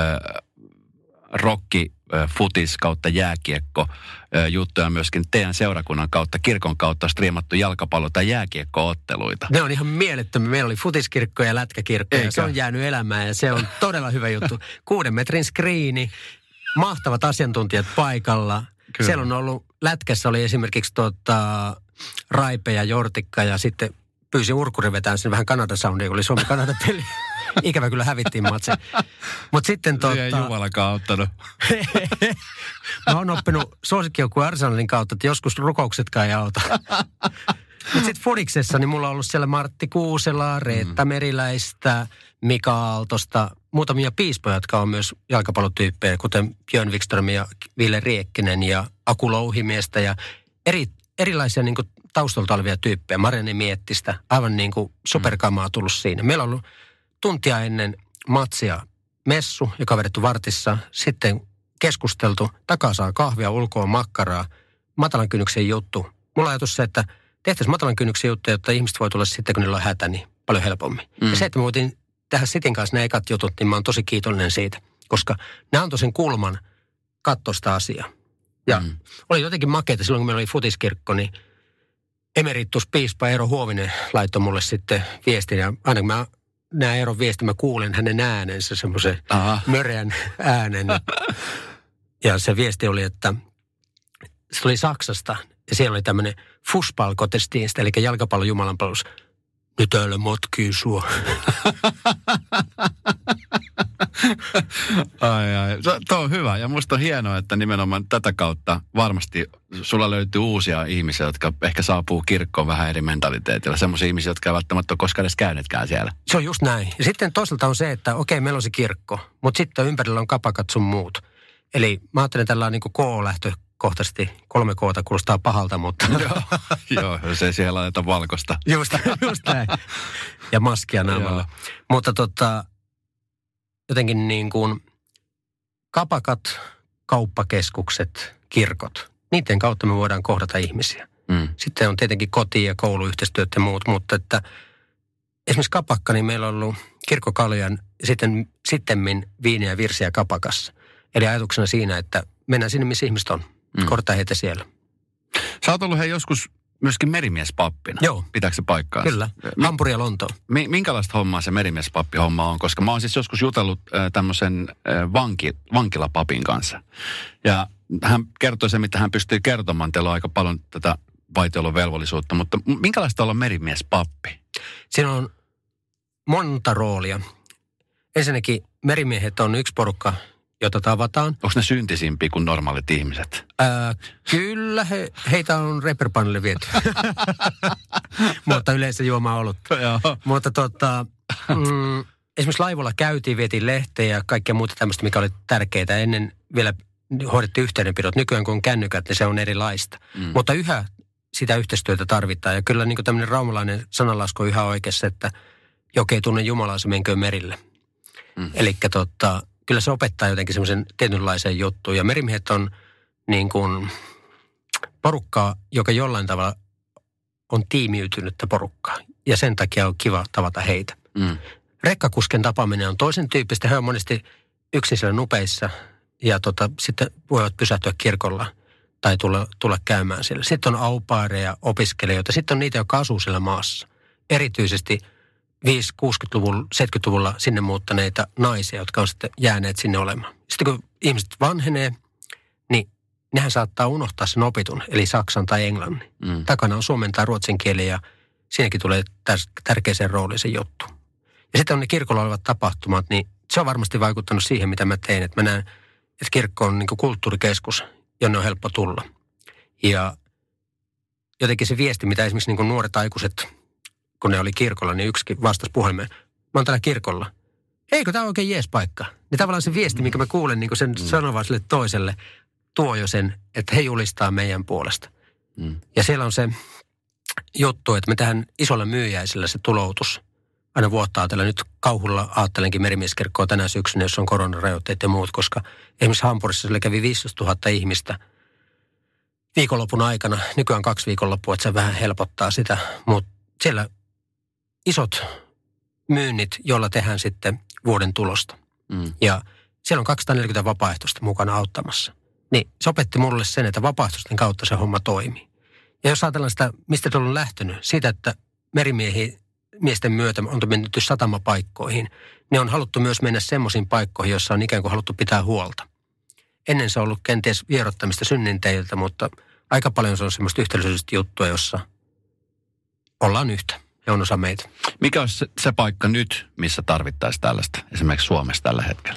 futis kautta jääkiekko juttuja myöskin teidän seurakunnan kautta, kirkon kautta striimattu jalkapallo- tai jääkiekko-otteluita. Ne on ihan mielettömiä. Meillä oli futiskirkko ja lätkäkirkko ja se on jäänyt elämään ja se on todella hyvä juttu. 6 metrin skriini, mahtavat asiantuntijat paikalla. Kyllä. Siellä on ollut, lätkässä oli esimerkiksi Raipe ja Jortikka ja sitten pyysin Urkuri vetämään sinne vähän Kanada-soundia, kun oli Suomi-Kanada-peli. Ikävä kyllä hävittiin matse. Mutta sitten Ei Jumalakaan auttanut. Mä oon oppinut suosikkijoukkueen Arsenalin kautta, että joskus rukouksetkaan ei auta. Mutta sitten Fudiksessa, niin mulla on ollut siellä Martti Kuuselaa, Reetta Meriläistä, Mika Aaltosta, muutamia piispoja, jotka on myös jalkapallotyyppejä, kuten Björn Wikström ja Ville Riekkinen ja Aku Louhimiestä ja erilaisia niin kuin taustalta olevia tyyppejä. Marianne Miettistä, aivan niin kuin superkamaa tullut siinä. Meillä on ollut tuntia ennen matsia messu, joka on vedetty vartissa. Sitten keskusteltu, takaa saa kahvia, ulkoa makkaraa, matalan kynnyksen juttu. Mulla on ajatus se, että tehtäisiin matalan kynnyksen juttuja, jotta ihmiset voi tulla sitten, kun niillä on hätä, niin paljon helpommin. Ja se, että me voitiin tehdä Sitin kanssa ne ekat jutut, niin mä oon tosi kiitollinen siitä. Koska ne antoi sen kulman katsoa sitä asiaa. Ja oli jotenkin makeita silloin, kun meillä oli futiskirkko, niin emeritus-piispa Eero Huovinen laittoi mulle sitten viestin. Ja aina kun mä näen Eeron viestin, mä kuulen hänen äänensä, semmoisen möreän äänen. Ja se viesti oli, että se oli Saksasta ja siellä oli tämmöinen Fußballgottesdienst, eli jalkapallon jumalanpalvelus. Nyt älä motkii sua. Ai. Tuo on hyvä ja musta on hienoa, että nimenomaan tätä kautta varmasti sulla löytyy uusia ihmisiä, jotka ehkä saapuu kirkkoon vähän eri mentaliteetillä. Semmoisia ihmisiä, jotka ei välttämättä ole koskaan edes käyneetkään siellä. Se on just näin. Ja sitten toisaalta on se, että okei, meillä on se kirkko, mutta sitten ympärillä on kapakat sun muut. Eli mä ajattelen tällä niin kuin K-lähtökohtaisesti. 3 K:ta kuulostaa pahalta, mutta... Joo, jos ei siellä laiteta valkoista. Just näin. Ja maskia naamalla. Mutta jotenkin niin kuin kapakat, kauppakeskukset, kirkot, niiden kautta me voidaan kohdata ihmisiä. Sitten on tietenkin koti- ja kouluyhteistyöt ja muut, mutta että esimerkiksi kapakka, niin meillä on ollut kirkkokaljan ja sittemmin viiniä ja virsiä kapakassa. Eli ajatuksena siinä, että mennään sinne, missä ihmiset on. Kohdataan heitä siellä. Sä oot ollut joskus myöskin merimiespappina. Joo. Pitääkö se paikkaa? Kyllä. Hampuri ja Lontoon. Minkälaista hommaa se merimiespappi-homma on? Koska mä oon siis joskus jutellut tämmöisen vankilapapin kanssa. Ja hän kertoi se, mitä hän pystyy kertomaan. Teillä on aika paljon tätä vaitiolovelvollisuutta, mutta minkälaista olla merimiespappi? Siinä on monta roolia. Ensinnäkin merimiehet on yksi porukka, jota tavataan. Onko ne syntisimpiä kuin normaalit ihmiset? Kyllä, heitä on reperpanille viety. Mutta yleensä juomaa ollut. Mutta esimerkiksi laivolla käytiin, vietiin lehteä ja kaikkea muuta tämmöistä, mikä oli tärkeää. Ennen vielä hoidettiin yhteydenpidot. Nykyään kun on kännykät, niin se on erilaista. Mutta yhä sitä yhteistyötä tarvitaan. Ja kyllä niin kuin tämmöinen raumalainen sananlasku on yhä oikeassa, että joka ei tunne Jumalaa, se menköön merille. Elikkä kyllä se opettaa jotenkin semmoisen tietynlaisen juttuun. Ja merimiehet on niin kuin porukkaa, joka jollain tavalla on tiimiytynyttä porukkaa. Ja sen takia on kiva tavata heitä. Rekkakusken tapaaminen on toisen tyyppistä. He on monesti yksin siellä nupeissa ja sitten voivat pysähtyä kirkolla tai tulla käymään siellä. Sitten on aupaireja, opiskelijoita. Sitten on niitä, jotka asuu siellä maassa. Erityisesti 60-luvulla, 70-luvulla sinne muuttaneita naisia, jotka on sitten jääneet sinne olemaan. Sitten kun ihmiset vanhenee, niin nehän saattaa unohtaa sen opitun, eli saksan tai englannin. Takana on suomen tai ruotsin kieli ja siinäkin tulee tärkeäseen rooliin se juttu. Ja sitten on ne kirkolla olevat tapahtumat, niin se on varmasti vaikuttanut siihen, mitä mä tein. Että mä näen, että kirkko on niin kuin kulttuurikeskus, jonne on helppo tulla. Ja jotenkin se viesti, mitä esimerkiksi niin kuin nuoret aikuiset, kun ne oli kirkolla, niin yksikin vastasi puhelimeen. Mä oon täällä kirkolla. Eikö tää ole oikein jees paikka? Niin tavallaan se viesti, minkä mä kuulen niin kuin sen sanovan sille toiselle, tuo jo sen, että he julistaa meidän puolesta. Ja siellä on se juttu, että me tähän isolla myyjäisellä se tuloutus. Aina vuotta ajatellen. Nyt kauhulla ajattelenkin merimieskirkkoa tänä syksynä, jos on koronarajoitteet ja muut, koska esimerkiksi Hampurissa sille kävi 15 000 ihmistä viikonlopun aikana. Nykyään 2 viikonloppua, että se vähän helpottaa sitä, mutta siellä isot myynnit, joilla tehdään sitten vuoden tulosta. Ja siellä on 240 vapaaehtoista mukana auttamassa. Niin se opetti mulle sen, että vapaaehtoisten kautta se homma toimii. Ja jos ajatellaan sitä, mistä se on lähtenyt, siitä, että merimiesten myötä on mennyt satamapaikkoihin, niin on haluttu myös mennä semmoisiin paikkoihin, joissa on ikään kuin haluttu pitää huolta. Ennen se on ollut kenties vierottamista synninteiltä, mutta aika paljon se on semmoista yhteisöllistä juttua, jossa ollaan yhtä ja on osa meitä. Mikä olisi se paikka nyt, missä tarvittaisiin tällaista, esimerkiksi Suomessa tällä hetkellä?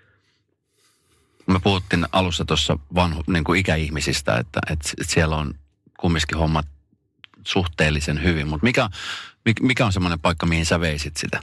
Me puhuttiin alussa tuossa niin kuin ikäihmisistä, että siellä on kumminkin hommat suhteellisen hyvin, mutta mikä on semmoinen paikka, mihin sä veisit sitä?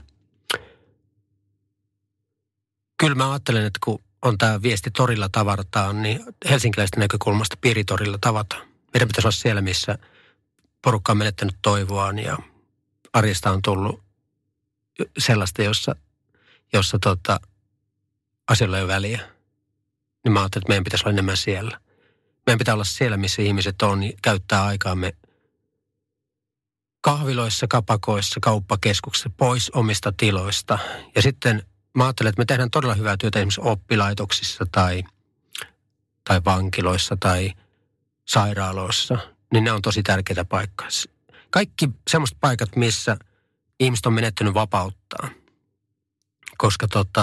Kyllä mä ajattelen, että kun on tämä viesti torilla tavataan, niin helsinkiläisten näkökulmasta piiritorilla tavataan. Meidän pitäisi olla siellä, missä porukka on menettänyt toivoaan ja arjesta on tullut sellaista, jossa asioilla ei ole väliä. Niin mä ajattelin, että meidän pitäisi olla enemmän siellä. Meidän pitää olla siellä, missä ihmiset on, niin käyttää aikaamme kahviloissa, kapakoissa, kauppakeskuksissa, pois omista tiloista. Ja sitten mä ajattelen, että me tehdään todella hyvää työtä esimerkiksi oppilaitoksissa tai vankiloissa tai sairaaloissa. Niin ne on tosi tärkeitä paikkoja. Kaikki semmoiset paikat, missä ihmiset on menettänyt vapauttaan. Koska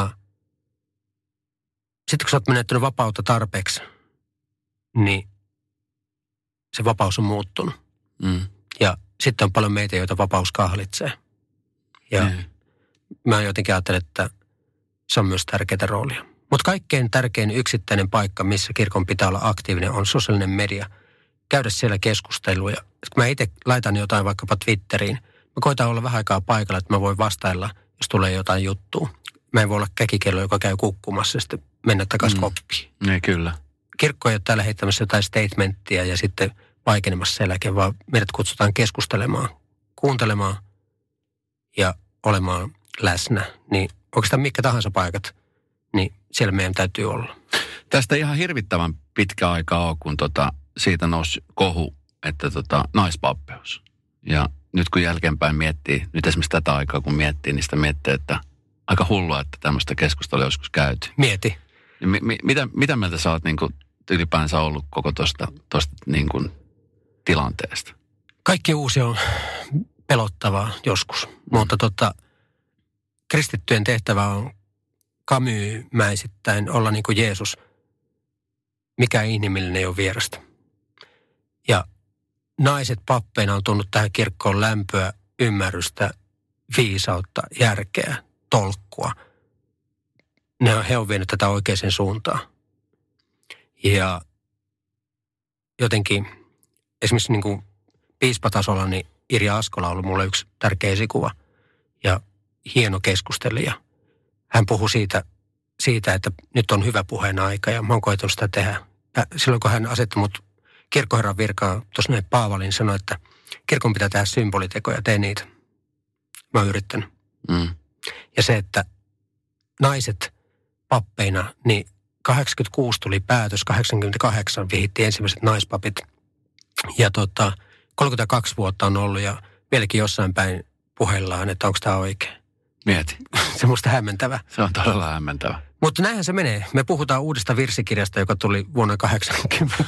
sitten kun sä oot menettänyt vapautta tarpeeksi, niin se vapaus on muuttunut. Ja sitten on paljon meitä, joita vapaus kahlitsee. Ja mä jotenkin ajattelen, että se on myös tärkeää roolia. Mutta kaikkein tärkein yksittäinen paikka, missä kirkon pitää olla aktiivinen, on sosiaalinen media. Käydä siellä keskusteluja. Kun mä itse laitan jotain vaikkapa Twitteriin, mä koitan olla vähän aikaa paikalla, että mä voin vastailla, jos tulee jotain juttua. Mä en voi olla käkikello, joka käy kukkumassa ja sitten mennä takaisin koppiin. Niin, kyllä. Kirkko ei ole täällä heittämässä jotain statementtia ja sitten vaikenemassa sen jälkeen, vaan meidät kutsutaan keskustelemaan, kuuntelemaan ja olemaan läsnä. Niin oikeastaan mitkä tahansa paikat, niin siellä meidän täytyy olla. Tästä ihan hirvittävän pitkä aikaa on, kun siitä nousi kohu, että naispappeus. Ja nyt kun jälkeenpäin miettii, nyt esimerkiksi tätä aikaa kun miettii, niin sitä miettii, että aika hullua, että tämmöistä keskustelua joskus käyty. Mieti. Mitä mieltä sä oot niin kuin ylipäänsä ollut koko tuosta niin kuin tilanteesta? Kaikki uusi on pelottavaa joskus, mutta kristittyjen tehtävä on Camus-mäisittäin olla niin kuin Jeesus. Mikä inhimillinen ei ole vierasta. Ja naiset pappeina on tunnut tähän kirkkoon lämpöä, ymmärrystä, viisautta, järkeä, tolkkua. He on vienyt tätä oikeaan suuntaan. Ja jotenkin esimerkiksi niin kuin piispatasolla niin Irja Askola on ollut mulle yksi tärkeä esikuva ja hieno keskustelija. Hän puhui siitä, että nyt on hyvä puheen aika ja mä oon koetunut sitä tehdä. Ja silloin kun hän asetti mut kirkkoherran virkaan tuossa näin Paavalin, sanoi, että kirkon pitää tehdä symbolitekoja, tee niitä. Mä oon yrittänyt. Ja se, että naiset pappeina, niin 86 tuli päätös, 88 vihittiin ensimmäiset naispapit. Ja 32 vuotta on ollut ja vieläkin jossain päin puheillaan, että onko tämä oikein. Mieti. Se on musta hämmentävä. Se on todella hämmentävä. Mutta näinhän se menee. Me puhutaan uudesta virsikirjasta, joka tuli vuonna 80.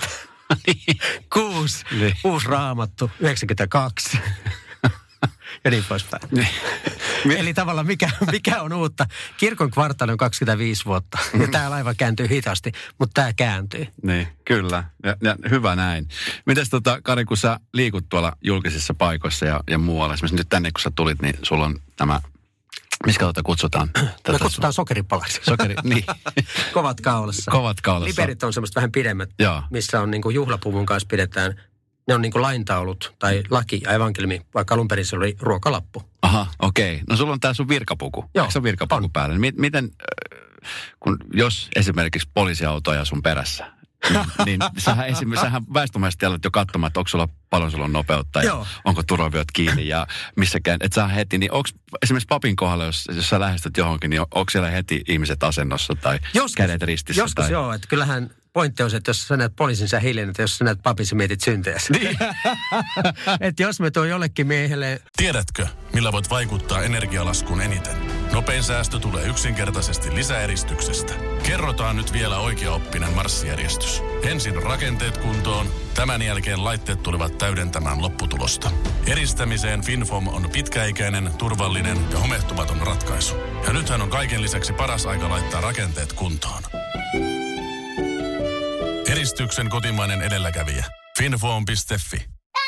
Uusi raamattu, 92. Ja niin poispäin. Eli tavallaan mikä on uutta? Kirkon kvartaali on 25 vuotta. Ja tämä laiva kääntyy hitaasti, mutta tämä kääntyy. Niin, kyllä. Ja hyvä näin. Mites Kari, kun sä liikut tuolla julkisissa paikoissa ja muualla, esimerkiksi nyt tänne kun sä tulit, niin sulla on tämä, miskä kutsutaan? Me kutsutaan sokeripalaksi. Niin. Kovat kaulassa. Kovat kaulassa. Liberit on semmoista vähän pidemmät, missä on niin kuin juhlapuvun kanssa pidetään. Ne on niin kuin laintaulut tai laki ja evankeliumi, vaikka alun perin se oli ruokalappu. Aha, okei. No sulla on tää sun virkapuku. Joo. Eikö se on virkapuku päällä? Miten, jos esimerkiksi poliisiauto ajaa sun perässä, niin sähän väestömäisesti alat jo katsomaan, että onko sulla paljon sulla on nopeutta ja onko turvavyöt kiinni ja missäkään. Että sä heti, niin onko esimerkiksi papin kohdalla, jos sä lähestyt johonkin, niin onko siellä heti ihmiset asennossa tai kädet ristissä? Joskus joo, että kyllähän pointti on se, että jos sä näet poliisin, sä hiljennät, jos sä näet papin, sä mietit syntejäsi. Niin. Että jos me tuo jollekin miehelle... Tiedätkö, millä voit vaikuttaa energialaskuun eniten? Nopein säästö tulee yksinkertaisesti lisäeristyksestä. Kerrotaan nyt vielä oikeaoppinen marssijärjestys. Ensin rakenteet kuntoon, tämän jälkeen laitteet tulevat täydentämään lopputulosta. Eristämiseen FinFom on pitkäikäinen, turvallinen ja homehtumaton ratkaisu. Ja nythän on kaiken lisäksi paras aika laittaa rakenteet kuntoon. Eristyksen kotimainen edelläkävijä. finfoam.fi.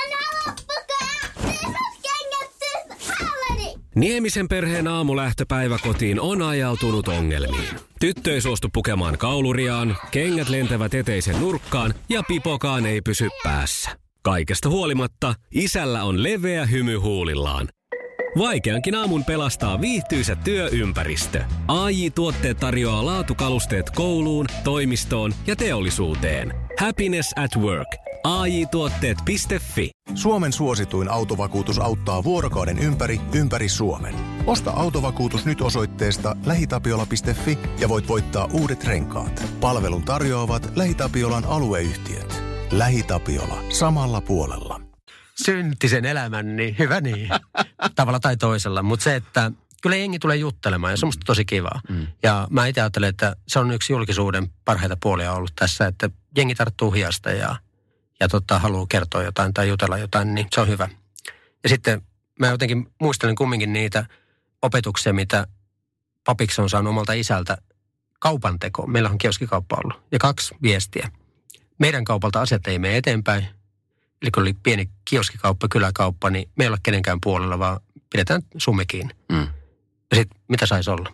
Niemisen perheen aamulähtöpäivä kotiin on ajautunut ongelmiin. Tyttö ei suostu pukemaan kauluriaan, kengät lentävät eteisen nurkkaan ja pipokaan ei pysy päässä. Kaikesta huolimatta, isällä on leveä hymy huulillaan. Vaikeankin aamun pelastaa viihtyisä työympäristö. AJ-tuotteet tarjoaa laatukalusteet kouluun, toimistoon ja teollisuuteen. Happiness at work. AJ-tuotteet.fi. Suomen suosituin autovakuutus auttaa vuorokauden ympäri Suomen. Osta autovakuutus nyt osoitteesta lähitapiola.fi ja voit voittaa uudet renkaat. Palvelun tarjoavat LähiTapiolan alueyhtiöt. LähiTapiola. Samalla puolella. Syntisen elämän, niin hyvä niin. Tavalla tai toisella. Mutta se, että kyllä jengi tulee juttelemaan ja se on musta tosi kivaa. Ja mä itse ajattelen, että se on yksi julkisuuden parhaita puolia ollut tässä, että jengi tarttuu hiasta ja haluaa kertoa jotain tai jutella jotain, niin se on hyvä. Ja sitten mä jotenkin muistelen kumminkin niitä opetuksia, mitä papiksi on saanut omalta isältä kaupantekoon. Meillä on kioskikauppa ollut ja 2 viestiä. Meidän kaupalta asiat ei mene eteenpäin. eli kun oli pieni kioskikauppa, kyläkauppa, niin me ei ole kenenkään puolella, vaan pidetään summe kiinni. Ja sitten mitä saisi olla?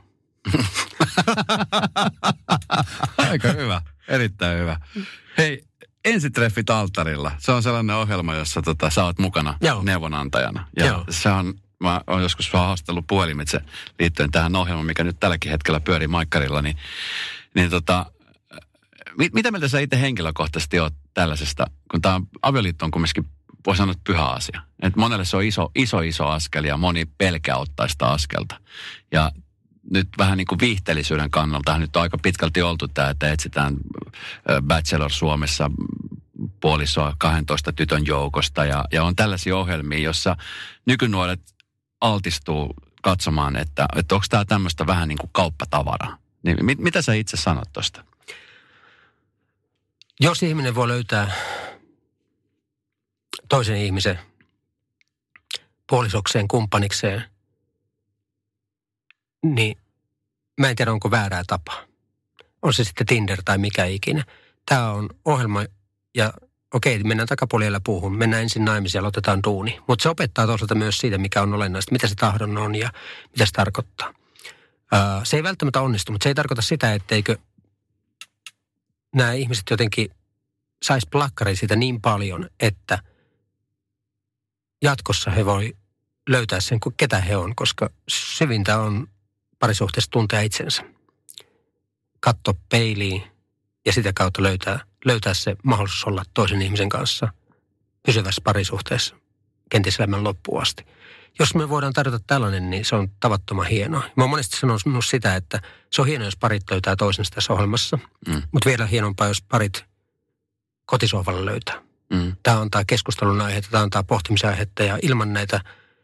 Aika hyvä, erittäin hyvä. Hei, ensitreffit alttarilla. Se on sellainen ohjelma, jossa sä oot mukana neuvonantajana. Ja se on, mä oon joskus haastellut puhelimitse liittyen tähän ohjelmaan, mikä nyt tälläkin hetkellä pyörii Maikkarilla, mitä mieltä sä itse henkilökohtaisesti oot tällaisesta, kun tämä avioliitto on kumminkin, voi sanoa, pyhä asia. Et monelle se on iso askel ja moni pelkää ottaa sitä askelta. Ja nyt vähän niin kuin viihteellisyyden kannalta nyt on aika pitkälti oltu tämä, että etsitään Bachelor Suomessa puolisoa 12 tytön joukosta. Ja on tällaisia ohjelmia, jossa nykynuoret altistuu katsomaan, että onko tämä tämmöistä vähän niin kuin kauppatavaraa. Niin, mitä sä itse sanot tuosta? Jos ihminen voi löytää toisen ihmisen puolisokseen, kumppanikseen, niin mä en tiedä, onko väärää tapaa. On se sitten Tinder tai mikä ikinä. Tämä on ohjelma ja okei, mennään takapuolella puuhun. Mennään ensin naimisiin ja aloitetaan duuni. Mutta se opettaa toisaalta myös siitä, mikä on olennaista, mitä se tahdon on ja mitä se tarkoittaa. Se ei välttämättä onnistu, mutta se ei tarkoita sitä, etteikö nämä ihmiset jotenkin saisi plakkaria siitä niin paljon, että jatkossa he voi löytää sen, ketä he on, koska syvintä on parisuhteessa tuntea itsensä. Katso peiliin ja sitä kautta löytää se mahdollisuus olla toisen ihmisen kanssa pysyvässä parisuhteessa, kenties elämän loppuun asti. Jos me voidaan tarjota tällainen, niin se on tavattoman hienoa. Mä oon monesti sanonut sitä, että se on hienoa, jos parit löytää toisensa tässä ohjelmassa, mutta vielä hienompaa, jos parit kotisohvalla löytää. Tämä antaa keskustelun aihetta, tämä antaa pohtimisen aihetta ja ilman näitä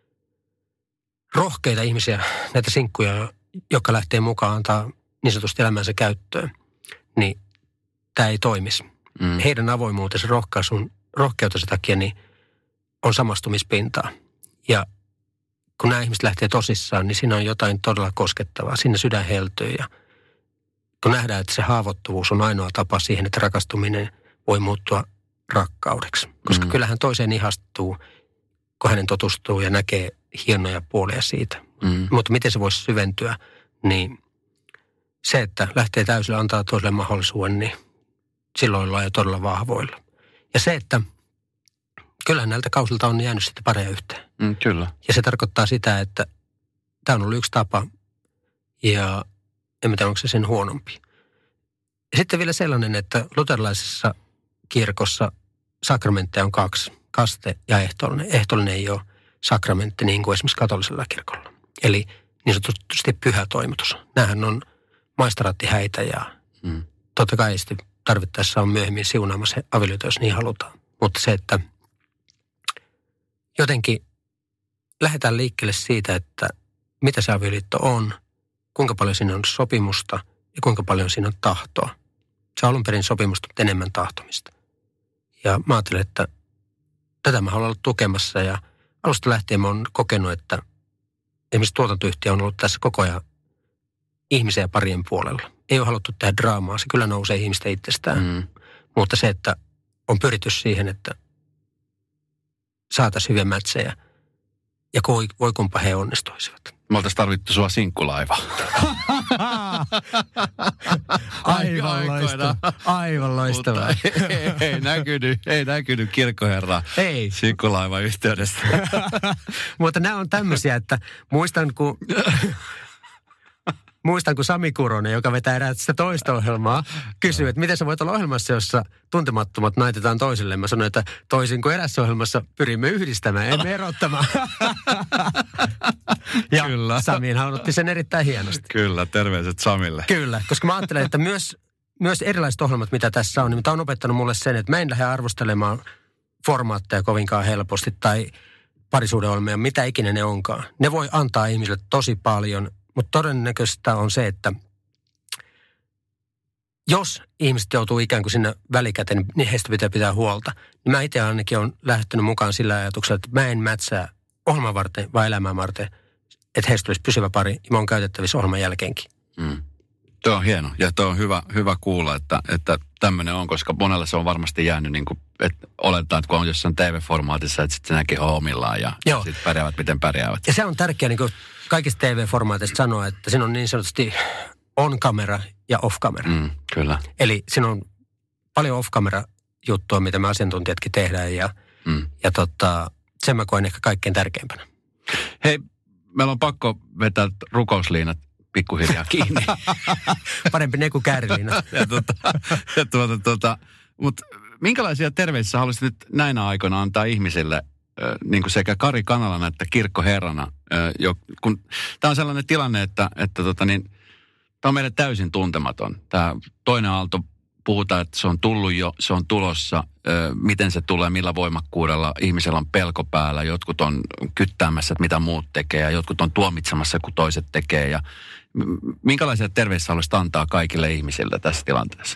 rohkeita ihmisiä, näitä sinkkuja, jotka lähtee mukaan antaa niin sanotusti elämänsä käyttöön, niin tämä ei toimisi. Heidän avoimuutensa, rohkeutensa takia niin on samastumispintaa. Ja kun nämä ihmiset lähtee tosissaan, niin siinä on jotain todella koskettavaa. Siinä sydän heltyy ja kun nähdään, että se haavoittuvuus on ainoa tapa siihen, että rakastuminen voi muuttua rakkaudeksi. Koska kyllähän toiseen ihastuu, kun hänen totustuu ja näkee hienoja puolia siitä. Mutta miten se voisi syventyä, niin se, että lähtee täysillä antaa toiselle mahdollisuuden, niin silloin ollaan jo todella vahvoilla. Ja se, että kyllähän näiltä kausilta on jäänyt sitten pareja yhteen. Kyllä. Ja se tarkoittaa sitä, että tämä on ollut yksi tapa ja en tiedä, onko se sen huonompi. Ja sitten vielä sellainen, että luterilaisessa kirkossa sakramentteja on 2, kaste ja ehtoollinen. Ehtoollinen ei ole sakramentti niin kuin esimerkiksi katolisella kirkolla. Eli niin sanotusti pyhä toimitus. Nämähän on maistraattihäitä ja totta kai sitten tarvittaessa on myöhemmin siunaamassa avioliitto, jos niin halutaan. Mutta se, että jotenkin lähdetään liikkeelle siitä, että mitä se avioliitto on, kuinka paljon siinä on sopimusta ja kuinka paljon siinä on tahtoa. Se on alun perin sopimusta, mutta enemmän tahtomista. Ja mä ajattelen, että tätä mä haluan olla tukemassa ja alusta lähtien mä oon kokenut, että esimerkiksi tuotantoyhtiö on ollut tässä koko ajan ihmisen ja parien puolella. Ei ole haluttu tehdä draamaa, se kyllä nousee ihmistä itsestään. Mutta se, että on pyritty siihen, että saataisiin hyviä mätsejä ja voi kumpa he onnistuisivat. Me oltaisiin tarvittu sua sinkkulaivaa. Aivan loistavaa. Ei näkynyt kirkkoherraa sinkkulaivan yhteydessä. Mutta nämä on tämmöisiä, että muistan, kun Sami Kuronen, joka vetää erää sitä toista ohjelmaa, kysyy, että miten sä voit olla ohjelmassa, jossa tuntemattomat naitetaan toiselle. Mä sanoin, että toisin kuin erässä ohjelmassa pyrimme yhdistämään, emme erottamaan. Ja kyllä. Samiinhan otti sen erittäin hienosti. Kyllä, terveiset Samille. Kyllä, koska mä ajattelen, että myös erilaiset ohjelmat, mitä tässä on, niin tämä on opettanut mulle sen, että mä en lähde arvostelemaan formaatteja kovinkaan helposti tai parisuhdeohjelmia, mitä ikinä ne onkaan. Ne voi antaa ihmisille tosi paljon. Mutta todennäköistä on se, että jos ihmiset joutuu ikään kuin sinne välikäteen, niin heistä pitää huolta. Niin mä itse ainakin olen lähtenyt mukaan sillä ajatuksella, että mä en mätsää ohjelman varten vai elämää varten, että heistä olisi pysyvä pari ja mä oon käytettävissä ohjelman jälkeenkin. Tuo on hieno ja tuo on hyvä kuulla, että tämmöinen on, koska monella se on varmasti jäänyt niin kuin oletetaan, että kun on jossain TV-formaatissa, että sitten näkee omillaan ja sitten pärjäävät, miten pärjäävät. Ja se on tärkeää niin kuin kaikista TV-formaateista sanoa, että siinä on niin sanotusti on-kamera ja off-kamera. Kyllä. Eli siinä on paljon off-kamera juttua, mitä me asiantuntijatkin tehdään ja sen mä koen ehkä kaikkein tärkeimpänä. Hei, meillä on pakko vetää rukousliinat pikkuhiljaa kiinni. Parempi ne kuin kääriliinat. Mutta minkälaisia terveisiä haluaisit nyt näinä aikoina antaa ihmisille, niin kuin sekä Kari Kanalana että kirkkoherrana, kun tämä on sellainen tilanne, että tämä on meille täysin tuntematon. Tämä toinen aalto, puhutaan, että se on tullut jo, se on tulossa, miten se tulee, millä voimakkuudella, ihmisellä on pelko päällä, jotkut on kyttäämässä, että mitä muut tekee, ja jotkut on tuomitsemassa, kun toiset tekee, ja minkälaisia terveisiä haluaisit antaa kaikille ihmisille tässä tilanteessa?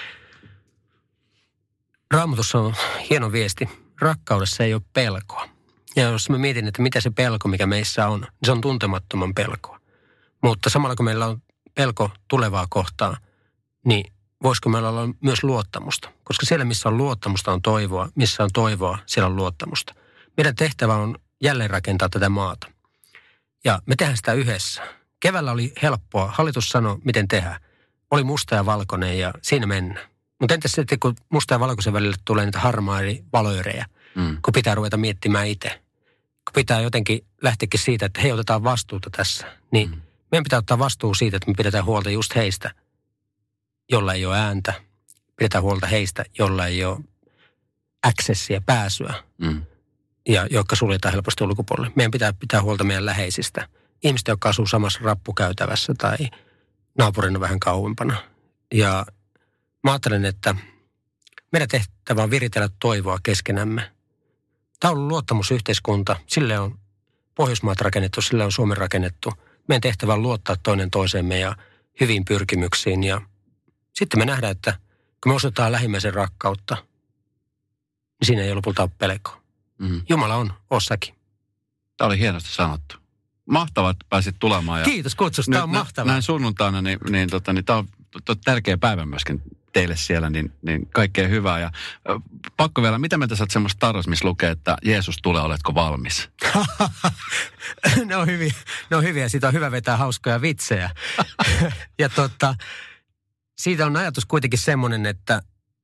Raamatussa on hieno viesti. Rakkaudessa ei ole pelkoa. Ja jos mä mietin, että mitä se pelko, mikä meissä on, niin se on tuntemattoman pelkoa. Mutta samalla kun meillä on pelko tulevaa kohtaan, niin voisiko meillä olla myös luottamusta? Koska siellä, missä on luottamusta, on toivoa. Missä on toivoa, siellä on luottamusta. Meidän tehtävä on jälleen rakentaa tätä maata. Ja me tehdään sitä yhdessä. Keväällä oli helppoa. Hallitus sanoi, miten tehdään. Oli musta ja valkoinen ja siinä mennään. Mutta entäs sitten, kun musta ja valkoisen välillä tulee niitä harmaita valöörejä, kun pitää ruveta miettimään itse. Kun pitää jotenkin lähteäkin siitä, että hei, otetaan vastuuta tässä. Niin meidän pitää ottaa vastuu siitä, että me pidetään huolta just heistä, jolla ei ole ääntä. Pidetään huolta heistä, jolla ei ole accessia, pääsyä. Ja jotka suljetaan helposti ulkopuolelle. Meidän pitää huolta meidän läheisistä. Ihmiset, jotka asuu samassa rappukäytävässä tai naapurina vähän kauempana. Ja mä ajattelen, että meidän tehtävä on viritellä toivoa keskenämme. Tämä on ollut luottamusyhteiskunta. Sille on Pohjoismaat rakennettu, sille on Suomi rakennettu. Meidän tehtävä on luottaa toinen toisemme ja hyviin pyrkimyksiin. Ja sitten me nähdään, että kun me osoitetaan lähimmäisen rakkautta, niin siinä ei lopulta ole pelkoa. Jumala on ossakin. Tämä oli hienosti sanottu. Mahtavaa, että pääsit tulemaan. Ja kiitos kutsusta, tämä on mahtavaa. Näin sunnuntaina, niin tämä on tärkeä päivä myöskin teille siellä, niin kaikkea hyvää. Ja pakko vielä, mitä mieltä sä oot semmoista tarros, missä lukee, että Jeesus tulee, oletko valmis? Ne on hyviä, siitä on hyvä vetää hauskoja vitsejä. Ja siitä on ajatus kuitenkin semmoinen, että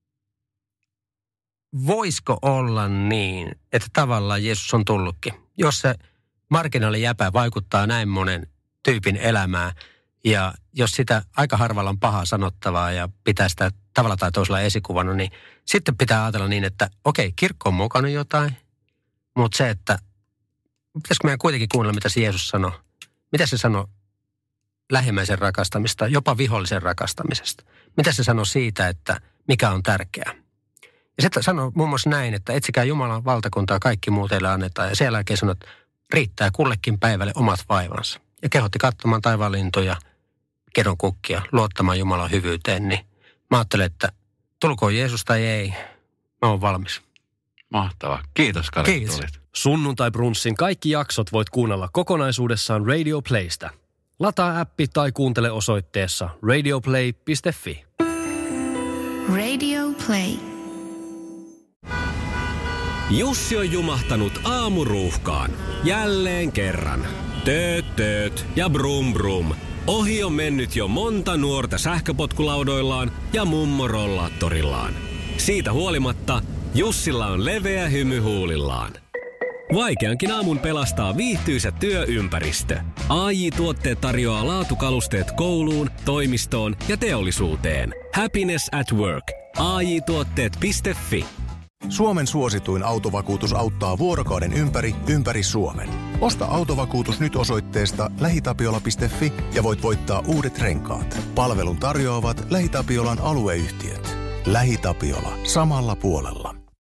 voisiko olla niin, että tavallaan Jeesus on tullutkin. Jos se marginaalijäpä vaikuttaa näin monen tyypin elämään, ja jos sitä aika harvalla on pahaa sanottavaa ja pitää sitä tavalla tai toisella esikuvana, niin sitten pitää ajatella niin, että okei, kirkko on mukana jotain, mutta se, että pitäisikö meidän kuitenkin kuunnella, mitä se Jeesus sanoi? Mitä se sanoi lähimmäisen rakastamista, jopa vihollisen rakastamisesta? Mitä se sanoi siitä, että mikä on tärkeää? Ja se sanoi muun muassa näin, että etsikää Jumalan valtakuntaa, kaikki muut teille annetaan. Ja sen jälkeen sanoi, että riittää kullekin päivälle omat vaivansa. Ja kehotti katsomaan taivaanlintuja, kedonkukkia, luottamaan Jumalan hyvyyteen. Niin mä ajattelen, että tulkoon Jeesus tai ei, mä oon valmis. Mahtavaa. Kiitos, Kari. Kiitos. Sunnuntai-brunssin kaikki jaksot voit kuunnella kokonaisuudessaan Radio Playstä. Lataa appi tai kuuntele osoitteessa radioplay.fi. Radio Play. Jussi on jumahtanut aamuruuhkaan. Jälleen kerran. Tööt ja brum brum. Ohi on mennyt jo monta nuorta sähköpotkulaudoillaan ja mummorollaattorillaan. Siitä huolimatta Jussilla on leveä hymy huulillaan. Vaikeankin aamun pelastaa viihtyisä työympäristö. AJ-tuotteet tarjoaa laatukalusteet kouluun, toimistoon ja teollisuuteen. Happiness at work. AJ-tuotteet.fi. Suomen suosituin autovakuutus auttaa vuorokauden ympäri Suomen. Osta autovakuutus nyt osoitteesta lähitapiola.fi ja voit voittaa uudet renkaat. Palvelun tarjoavat LähiTapiolan alueyhtiöt. LähiTapiola. Samalla puolella.